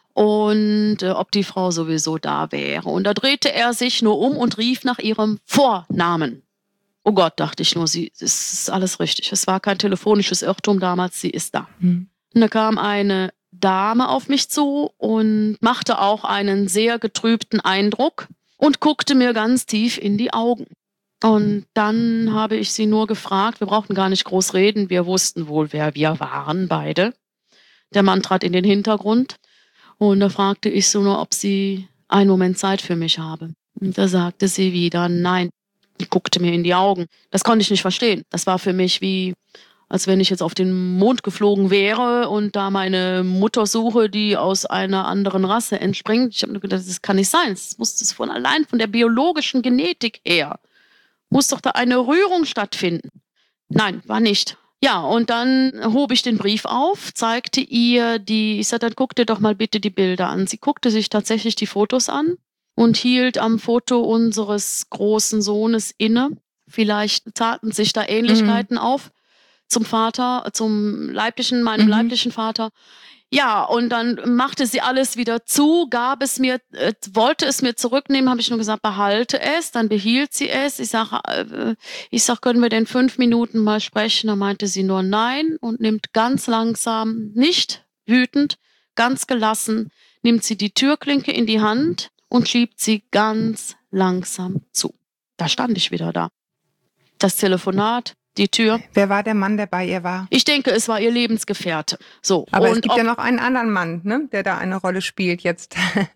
Und äh, ob die Frau sowieso da wäre. Und da drehte er sich nur um und rief nach ihrem Vornamen. Oh Gott, dachte ich nur, sie, es ist alles richtig. Es war kein telefonisches Irrtum damals, sie ist da. Mhm. Und da kam eine Dame auf mich zu und machte auch einen sehr getrübten Eindruck und guckte mir ganz tief in die Augen. Und dann habe ich sie nur gefragt, wir brauchten gar nicht groß reden, wir wussten wohl, wer wir waren, beide. Der Mann trat in den Hintergrund und da fragte ich so nur, ob sie einen Moment Zeit für mich habe. Und da sagte sie wieder nein. Die guckte mir in die Augen. Das konnte ich nicht verstehen. Das war für mich wie, als wenn ich jetzt auf den Mond geflogen wäre und da meine Mutter suche, die aus einer anderen Rasse entspringt. Ich habe nur gedacht, das kann nicht sein. Das muss das von allein von der biologischen Genetik her. Muss doch da eine Rührung stattfinden. Nein, war nicht. Ja, und dann hob ich den Brief auf, zeigte ihr die, ich sagte, dann guck dir doch mal bitte die Bilder an. Sie guckte sich tatsächlich die Fotos an und hielt am Foto unseres großen Sohnes inne. Vielleicht taten sich da Ähnlichkeiten mhm. auf zum Vater, zum leiblichen, meinem mhm. leiblichen Vater. Ja, und dann machte sie alles wieder zu, gab es mir, äh, wollte es mir zurücknehmen, habe ich nur gesagt, behalte es, dann behielt sie es. Ich sage, äh, ich sag, können wir denn fünf Minuten mal sprechen? Dann meinte sie nur nein und nimmt ganz langsam, nicht wütend, ganz gelassen, nimmt sie die Türklinke in die Hand und schiebt sie ganz langsam zu. Da stand ich wieder da. Das Telefonat, die Tür. Wer war der Mann, der bei ihr war? Ich denke, es war ihr Lebensgefährte. So. Aber und es gibt ob, ja noch einen anderen Mann, ne, der da eine Rolle spielt jetzt.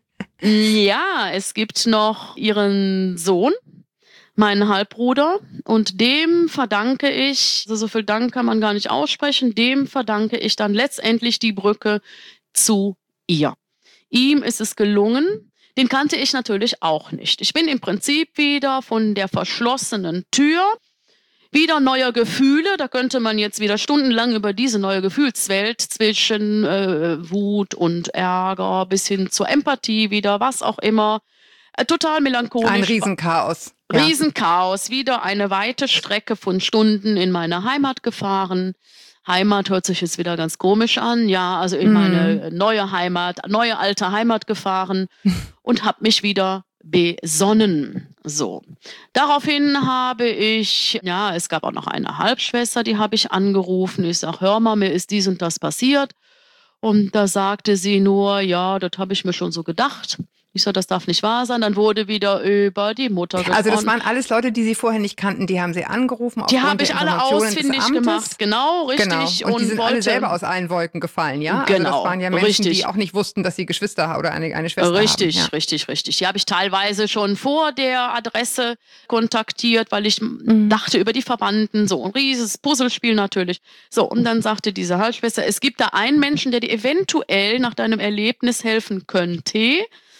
Ja, es gibt noch ihren Sohn, meinen Halbbruder. Und dem verdanke ich, also so viel Dank kann man gar nicht aussprechen, dem verdanke ich dann letztendlich die Brücke zu ihr. Ihm ist es gelungen. Den kannte ich natürlich auch nicht. Ich bin im Prinzip wieder von der verschlossenen Tür, wieder neue Gefühle. Da könnte man jetzt wieder stundenlang über diese neue Gefühlswelt zwischen äh, Wut und Ärger bis hin zur Empathie wieder, was auch immer. Äh, total melancholisch. Ein Riesenchaos. Ja. Riesenchaos. Wieder eine weite Strecke von Stunden in meine Heimat gefahren. Heimat hört sich jetzt wieder ganz komisch an. Ja, also in meine neue Heimat, neue alte Heimat gefahren und habe mich wieder besonnen. So. Daraufhin habe ich, ja, es gab auch noch eine Halbschwester, die habe ich angerufen. Ich sage, hör mal, mir ist dies und das passiert. Und da sagte sie nur, ja, das habe ich mir schon so gedacht. Ich sage, das darf nicht wahr sein. Dann wurde wieder über die Mutter gesprochen. Also das waren alles Leute, die Sie vorher nicht kannten. Die haben Sie angerufen. Die habe ich alle ausfindig gemacht. Genau, richtig. Genau. Und, und die sind wollte, alle selber aus allen Wolken gefallen, ja? Genau. Also das waren ja Menschen, richtig. die auch nicht wussten, dass sie Geschwister oder eine, eine Schwester richtig, haben. Ja. Richtig, richtig. Die habe ich teilweise schon vor der Adresse kontaktiert, weil ich mhm. dachte über die Verwandten. So ein riesiges Puzzlespiel natürlich. So, und dann sagte diese Halbschwester, es gibt da einen Menschen, der dir eventuell nach deinem Erlebnis helfen könnte.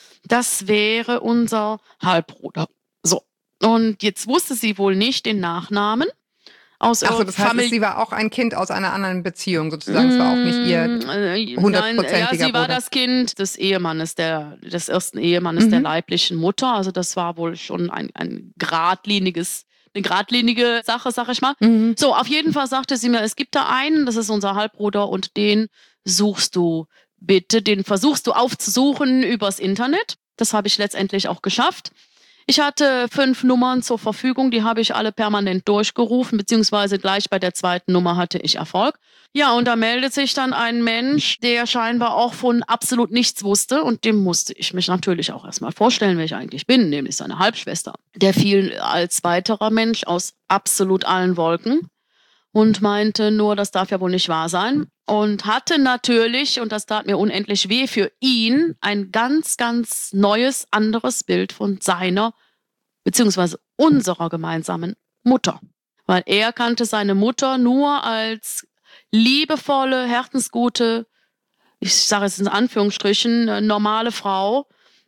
Das wäre unser Halbbruder. So. Und jetzt wusste sie wohl nicht den Nachnamen. Aus Ach so, das heißt, Famili- sie war auch ein Kind aus einer anderen Beziehung sozusagen. Es war auch nicht ihr hundertprozentiger Ja, sie war Bruder. das Kind des Ehemannes, der, des ersten Ehemannes mhm. der leiblichen Mutter. Also das war wohl schon ein, ein geradliniges, eine geradlinige Sache, sag ich mal. Mhm. So, auf jeden Fall sagte sie mir, es gibt da einen, das ist unser Halbbruder und den suchst du bitte, den versuchst du aufzusuchen übers Internet. Das habe ich letztendlich auch geschafft. Ich hatte fünf Nummern zur Verfügung, die habe ich alle permanent durchgerufen, beziehungsweise gleich bei der zweiten Nummer hatte ich Erfolg. Ja, und da meldet sich dann ein Mensch, der scheinbar auch von absolut nichts wusste, und dem musste ich mich natürlich auch erstmal vorstellen, wer ich eigentlich bin, nämlich seine Halbschwester. Der fiel als weiterer Mensch aus absolut allen Wolken und meinte nur, das darf ja wohl nicht wahr sein. Und hatte natürlich, und das tat mir unendlich weh, für ihn ein ganz, ganz neues, anderes Bild von seiner, beziehungsweise unserer gemeinsamen Mutter. Weil er kannte seine Mutter nur als liebevolle, herzensgute, ich sage es in Anführungsstrichen, normale Frau,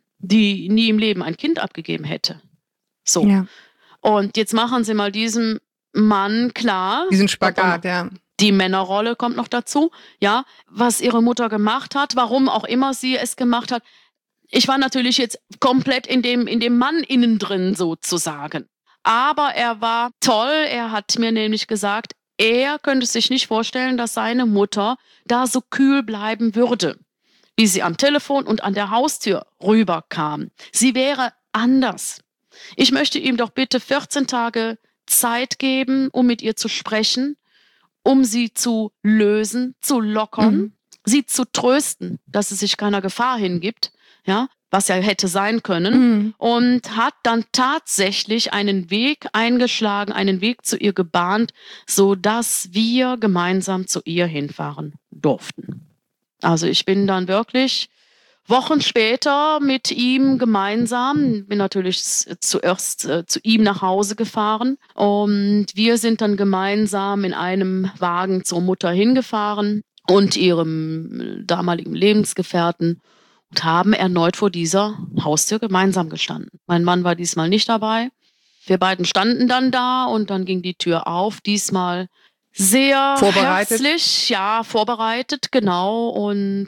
die nie im Leben ein Kind abgegeben hätte. So. Ja. Und jetzt machen Sie mal diesem Mann klar. Diesen Spagat, ja. Die Männerrolle kommt noch dazu, ja, was ihre Mutter gemacht hat, warum auch immer sie es gemacht hat. Ich war natürlich jetzt komplett in dem, in dem Mann innen drin sozusagen. Aber er war toll, er hat mir nämlich gesagt, er könnte sich nicht vorstellen, dass seine Mutter da so kühl bleiben würde, wie sie am Telefon und an der Haustür rüberkam. Sie wäre anders. Ich möchte ihm doch bitte vierzehn Tage Zeit geben, um mit ihr zu sprechen, um sie zu lösen, zu lockern, mhm. sie zu trösten, dass sie sich keiner Gefahr hingibt, ja, was ja hätte sein können, mhm. und hat dann tatsächlich einen Weg eingeschlagen, einen Weg zu ihr gebahnt, sodass wir gemeinsam zu ihr hinfahren durften. Also ich bin dann wirklich Wochen später mit ihm gemeinsam, bin natürlich zuerst äh, zu ihm nach Hause gefahren, und wir sind dann gemeinsam in einem Wagen zur Mutter hingefahren und ihrem damaligen Lebensgefährten und haben erneut vor dieser Haustür gemeinsam gestanden. Mein Mann war diesmal nicht dabei. Wir beiden standen dann da und dann ging die Tür auf, diesmal sehr vorbereitet. Herzlich, ja, vorbereitet, genau, und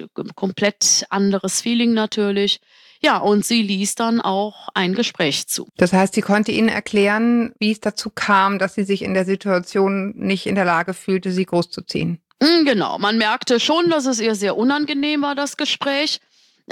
komplett anderes Feeling natürlich. Ja, und sie ließ dann auch ein Gespräch zu. Das heißt, sie konnte Ihnen erklären, wie es dazu kam, dass sie sich in der Situation nicht in der Lage fühlte, sie großzuziehen. Genau, man merkte schon, dass es ihr sehr unangenehm war, das Gespräch.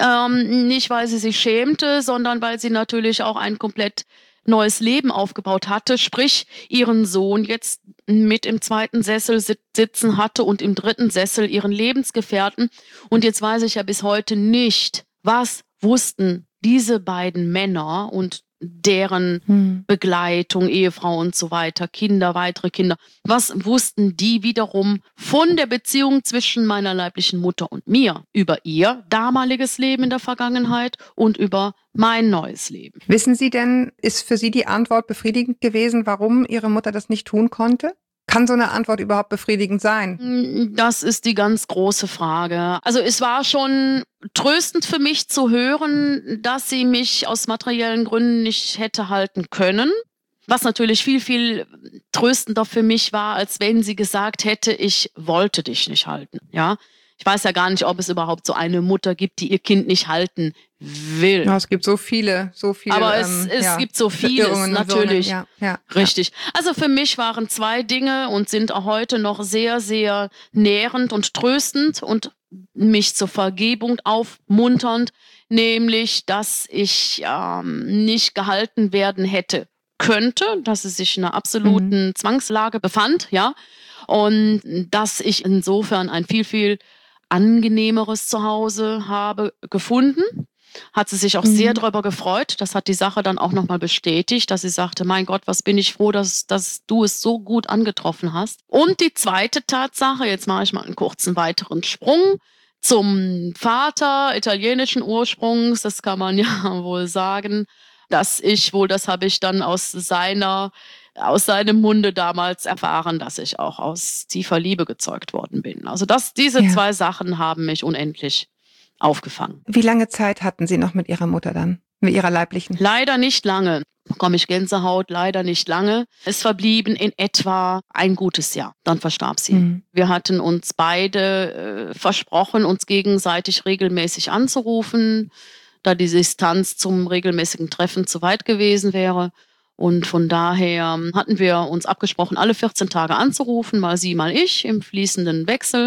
Ähm, nicht, weil sie sich schämte, sondern weil sie natürlich auch ein komplett neues Leben aufgebaut hatte, sprich ihren Sohn jetzt mit im zweiten Sessel sitzen hatte und im dritten Sessel ihren Lebensgefährten. Und jetzt weiß ich ja bis heute nicht, was wussten diese beiden Männer und deren hm. Begleitung, Ehefrau und so weiter, Kinder, weitere Kinder. Was wussten die wiederum von der Beziehung zwischen meiner leiblichen Mutter und mir, über ihr damaliges Leben in der Vergangenheit und über mein neues Leben? Wissen Sie denn, ist für Sie die Antwort befriedigend gewesen, warum Ihre Mutter das nicht tun konnte? Kann so eine Antwort überhaupt befriedigend sein? Das ist die ganz große Frage. Also es war schon tröstend für mich zu hören, dass sie mich aus materiellen Gründen nicht hätte halten können. Was natürlich viel, viel tröstender für mich war, als wenn sie gesagt hätte, ich wollte dich nicht halten. Ja, ich weiß ja gar nicht, ob es überhaupt so eine Mutter gibt, die ihr Kind nicht halten will. Ja, es gibt so viele, so viele. Aber es, ähm, es ja, gibt so vieles, natürlich. So ja, ja, Richtig. Also für mich waren zwei Dinge und sind auch heute noch sehr, sehr nährend und tröstend und mich zur Vergebung aufmunternd, nämlich, dass ich ähm, nicht gehalten werden hätte könnte, dass es sich in einer absoluten mhm. Zwangslage befand, ja, und dass ich insofern ein viel, viel angenehmeres Zuhause habe gefunden. Hat sie sich auch mhm. sehr darüber gefreut. Das hat die Sache dann auch nochmal bestätigt, dass sie sagte, mein Gott, was bin ich froh, dass, dass du es so gut angetroffen hast. Und die zweite Tatsache, jetzt mache ich mal einen kurzen weiteren Sprung zum Vater italienischen Ursprungs, das kann man ja wohl sagen, dass ich wohl, das habe ich dann aus seiner aus seinem Munde damals erfahren, dass ich auch aus tiefer Liebe gezeugt worden bin. Also das, diese ja. zwei Sachen haben mich unendlich aufgefangen. Wie lange Zeit hatten Sie noch mit Ihrer Mutter dann, mit Ihrer leiblichen? Leider nicht lange. Bekomme ich Gänsehaut, leider nicht lange. Es verblieben in etwa ein gutes Jahr. Dann verstarb sie. Mhm. Wir hatten uns beide äh, versprochen, uns gegenseitig regelmäßig anzurufen, da die Distanz zum regelmäßigen Treffen zu weit gewesen wäre. Und von daher hatten wir uns abgesprochen, alle vierzehn Tage anzurufen, mal sie, mal ich, im fließenden Wechsel.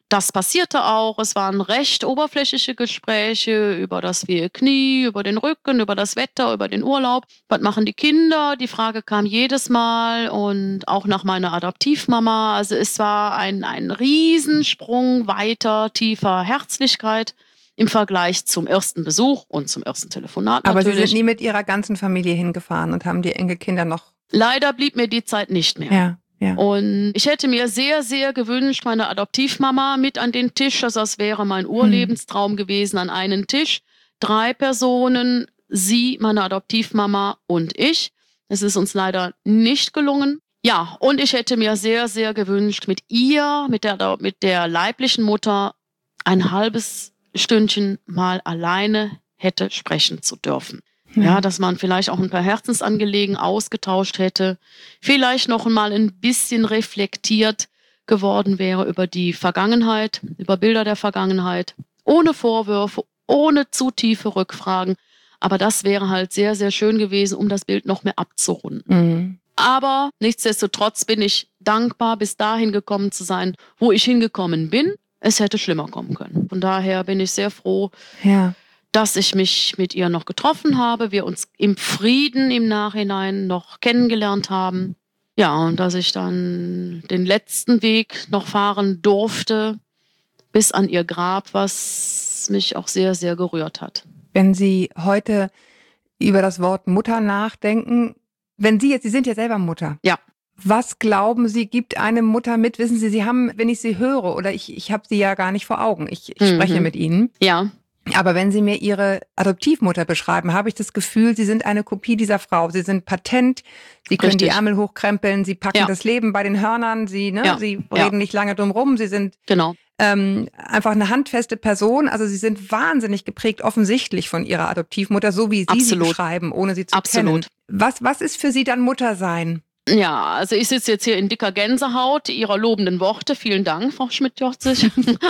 Das passierte auch. Es waren recht oberflächliche Gespräche über das wehe Knie, über den Rücken, über das Wetter, über den Urlaub. Was machen die Kinder? Die Frage kam jedes Mal und auch nach meiner Adoptivmama. Also es war ein, ein Riesensprung weiter, tiefer Herzlichkeit im Vergleich zum ersten Besuch und zum ersten Telefonat Aber natürlich. Sie sind nie mit Ihrer ganzen Familie hingefahren und haben die Enkelkinder noch... Leider blieb mir die Zeit nicht mehr. Ja. Ja. Und ich hätte mir sehr, sehr gewünscht, meine Adoptivmama mit an den Tisch, also das wäre mein Urlebenstraum hm. gewesen, an einen Tisch. Drei Personen, sie, meine Adoptivmama und ich. Es ist uns leider nicht gelungen. Ja, und ich hätte mir sehr, sehr gewünscht, mit ihr, mit der, mit der leiblichen Mutter, ein halbes Stündchen mal alleine hätte sprechen zu dürfen. Ja, dass man vielleicht auch ein paar Herzensangelegenheiten ausgetauscht hätte, vielleicht noch mal ein bisschen reflektiert geworden wäre über die Vergangenheit, über Bilder der Vergangenheit, ohne Vorwürfe, ohne zu tiefe Rückfragen. Aber das wäre halt sehr, sehr schön gewesen, um das Bild noch mehr abzurunden. Mhm. Aber nichtsdestotrotz bin ich dankbar, bis dahin gekommen zu sein, wo ich hingekommen bin. Es hätte schlimmer kommen können. Von daher bin ich sehr froh, ja. dass ich mich mit ihr noch getroffen habe, wir uns im Frieden im Nachhinein noch kennengelernt haben. Ja, und dass ich dann den letzten Weg noch fahren durfte bis an ihr Grab, was mich auch sehr, sehr gerührt hat. Wenn Sie heute über das Wort Mutter nachdenken, wenn Sie jetzt, Sie sind ja selber Mutter. Ja. Was glauben Sie, gibt eine Mutter mit? Wissen Sie, Sie haben, wenn ich Sie höre, oder ich, ich habe Sie ja gar nicht vor Augen, ich, ich mhm. spreche mit Ihnen. Ja. Aber wenn Sie mir Ihre Adoptivmutter beschreiben, habe ich das Gefühl, Sie sind eine Kopie dieser Frau. Sie sind patent, Sie können Richtig. Die Ärmel hochkrempeln, Sie packen ja. das Leben bei den Hörnern, Sie, ne, ja. Sie reden ja. nicht lange drum rum, Sie sind genau. ähm, einfach eine handfeste Person. Also Sie sind wahnsinnig geprägt, offensichtlich von Ihrer Adoptivmutter, so wie Sie Absolut. sie beschreiben, ohne sie zu Absolut. kennen. Was, was ist für Sie dann Mutter sein? Ja, also ich sitze jetzt hier in dicker Gänsehaut Ihrer lobenden Worte. Vielen Dank, Frau Schmidt-Jorzig.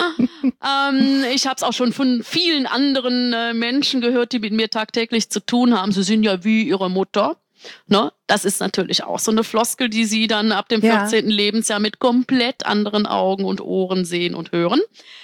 ähm, ich habe es auch schon von vielen anderen äh, Menschen gehört, die mit mir tagtäglich zu tun haben. Sie sind ja wie Ihre Mutter. Ne? Das ist natürlich auch so eine Floskel, die Sie dann ab dem vierzehnten Ja. Lebensjahr mit komplett anderen Augen und Ohren sehen und hören.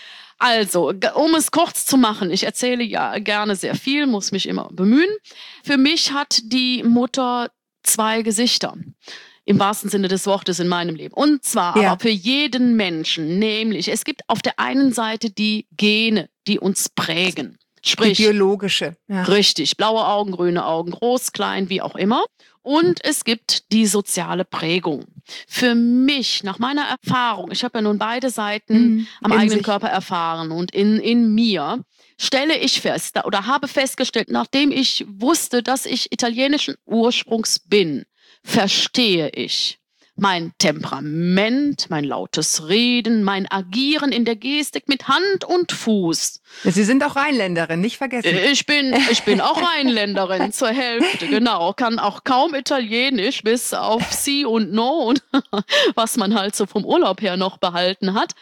Also, um es kurz zu machen, ich erzähle ja gerne sehr viel, muss mich immer bemühen. Für mich hat die Mutter zwei Gesichter, im wahrsten Sinne des Wortes in meinem Leben. Und zwar ja. aber für jeden Menschen, nämlich es gibt auf der einen Seite die Gene, die uns prägen. Sprich, die biologische. Ja. Richtig, blaue Augen, grüne Augen, groß, klein, wie auch immer. Und es gibt die soziale Prägung. Für mich, nach meiner Erfahrung, ich habe ja nun beide Seiten mhm, am eigenen sich. Körper erfahren und in, in mir, stelle ich fest oder habe festgestellt, nachdem ich wusste, dass ich italienischen Ursprungs bin, verstehe ich mein Temperament, mein lautes Reden, mein Agieren in der Gestik mit Hand und Fuß. Sie sind auch Rheinländerin, nicht vergessen. Ich bin, ich bin auch Rheinländerin zur Hälfte, genau. Kann auch kaum Italienisch, bis auf Sie und No und was man halt so vom Urlaub her noch behalten hat.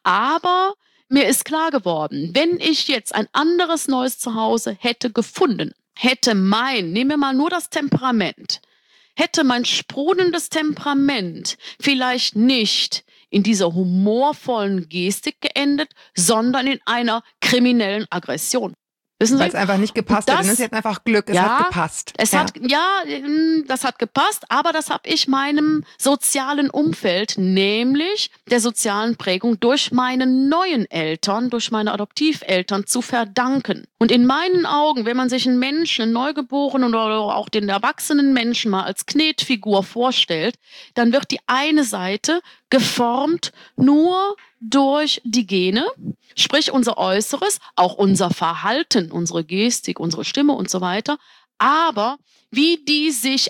Aber mir ist klar geworden, wenn ich jetzt ein anderes neues Zuhause hätte gefunden, hätte mein, nehmen wir mal nur das Temperament, hätte mein sprudelndes Temperament vielleicht nicht in dieser humorvollen Gestik geendet, sondern in einer kriminellen Aggression. Wissen Sie? Weil es einfach nicht gepasst das, hat. Es hat einfach Glück, es ja, hat gepasst. Es ja. hat, ja, das hat gepasst, aber das habe ich meinem sozialen Umfeld, nämlich der sozialen Prägung durch meine neuen Eltern, durch meine Adoptiveltern zu verdanken. Und in meinen Augen, wenn man sich einen Menschen, einen Neugeborenen oder auch den erwachsenen Menschen mal als Knetfigur vorstellt, dann wird die eine Seite geformt nur durch die Gene, sprich unser Äußeres, auch unser Verhalten, unsere Gestik, unsere Stimme und so weiter. Aber wie die sich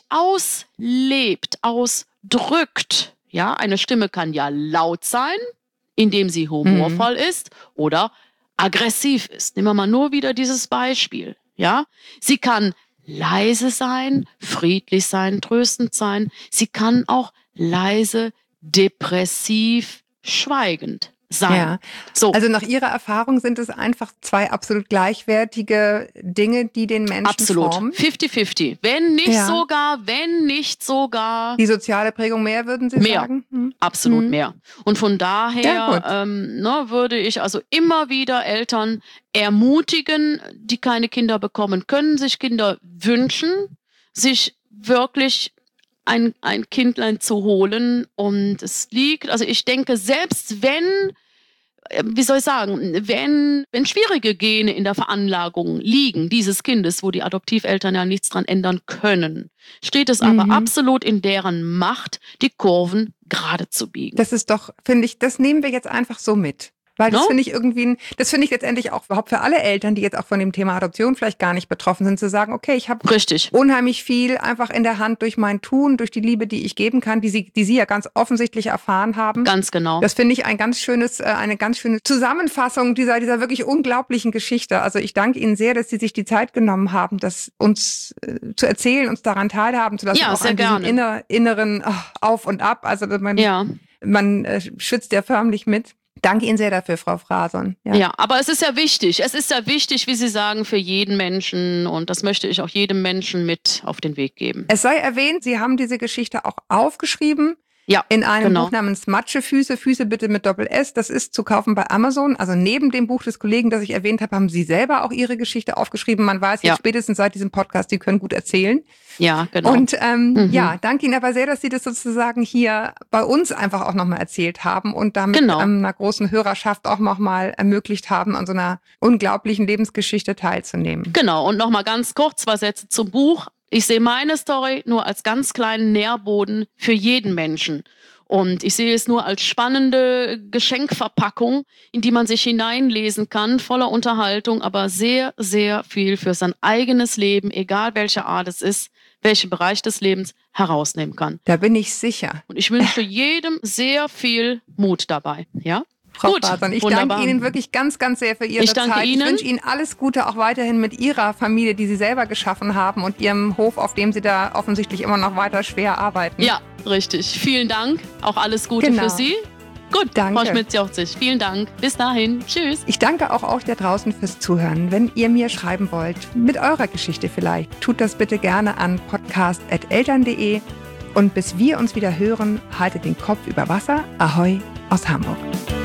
auslebt, ausdrückt, ja, eine Stimme kann ja laut sein, indem sie humorvoll mhm. ist oder aggressiv ist. Nehmen wir mal nur wieder dieses Beispiel, ja. Sie kann leise sein, friedlich sein, tröstend sein. Sie kann auch leise, depressiv, schweigend sein. Ja. So. Also nach Ihrer Erfahrung sind es einfach zwei absolut gleichwertige Dinge, die den Menschen Absolut. formen. fifty fifty. Wenn nicht Ja. sogar, wenn nicht sogar. Die soziale Prägung mehr, würden Sie Mehr. sagen? Hm. Absolut Hm. mehr. Und von Ja, daher gut. ähm, ne, würde ich also immer wieder Eltern ermutigen, die keine Kinder bekommen können, sich Kinder wünschen, sich wirklich ein, ein Kindlein zu holen. Und es liegt, also ich denke, selbst wenn, äh, wie soll ich sagen, wenn, wenn schwierige Gene in der Veranlagung liegen dieses Kindes, wo die Adoptiveltern ja nichts dran ändern können, steht es aber Mhm. absolut in deren Macht, die Kurven gerade zu biegen. Das ist doch, finde ich, das nehmen wir jetzt einfach so mit. Weil das No? finde ich irgendwie, ein- das finde ich letztendlich auch überhaupt für alle Eltern, die jetzt auch von dem Thema Adoption vielleicht gar nicht betroffen sind, zu sagen, okay, ich habe Richtig. unheimlich viel einfach in der Hand durch mein Tun, durch die Liebe, die ich geben kann, die Sie, die Sie ja ganz offensichtlich erfahren haben. Ganz genau. Das finde ich ein ganz schönes, äh, eine ganz schöne Zusammenfassung dieser, dieser wirklich unglaublichen Geschichte. Also ich danke Ihnen sehr, dass Sie sich die Zeit genommen haben, das uns äh, zu erzählen, uns daran teilhaben zu lassen. Ja, auch sehr an diesem gerne. inner, inneren ach, Auf und Ab. Also man, Ja. man äh, schützt ja förmlich mit. Danke Ihnen sehr dafür, Frau Frason. Ja. aber es ist ja wichtig. Es ist ja wichtig, wie Sie sagen, für jeden Menschen. Und das möchte ich auch jedem Menschen mit auf den Weg geben. Es sei erwähnt, Sie haben diese Geschichte auch aufgeschrieben. Ja, In einem genau. Buch namens Matschefüße, Füße bitte mit Doppel-S. Das ist zu kaufen bei Amazon. Also neben dem Buch des Kollegen, das ich erwähnt habe, haben Sie selber auch Ihre Geschichte aufgeschrieben. Man weiß jetzt Ja. spätestens seit diesem Podcast, Sie können gut erzählen. Ja, genau. Und ähm, Mhm. ja, danke Ihnen aber sehr, dass Sie das sozusagen hier bei uns einfach auch nochmal erzählt haben und damit Genau. ähm, einer großen Hörerschaft auch nochmal ermöglicht haben, an so einer unglaublichen Lebensgeschichte teilzunehmen. Genau, und nochmal ganz kurz zwei Sätze zum Buch. Ich sehe meine Story nur als ganz kleinen Nährboden für jeden Menschen. Und ich sehe es nur als spannende Geschenkverpackung, in die man sich hineinlesen kann, voller Unterhaltung, aber sehr, sehr viel für sein eigenes Leben, egal welche Art es ist, welchen Bereich des Lebens herausnehmen kann. Da bin ich sicher. Und ich wünsche jedem sehr viel Mut dabei. Ja? Frau Gut, Frason, ich wunderbar. danke Ihnen wirklich ganz, ganz sehr für Ihre Ich danke Zeit. Ihnen. Ich wünsche Ihnen alles Gute auch weiterhin mit Ihrer Familie, die Sie selber geschaffen haben und Ihrem Hof, auf dem Sie da offensichtlich immer noch weiter schwer arbeiten. Ja, richtig. Vielen Dank. Auch alles Gute Genau. für Sie. Gut, Danke. Frau Schmitz-Jochzig. Vielen Dank. Bis dahin. Tschüss. Ich danke auch euch da draußen fürs Zuhören. Wenn ihr mir schreiben wollt, mit eurer Geschichte vielleicht, tut das bitte gerne an podcast at eltern punkt de. Und bis wir uns wieder hören, haltet den Kopf über Wasser. Ahoi aus Hamburg.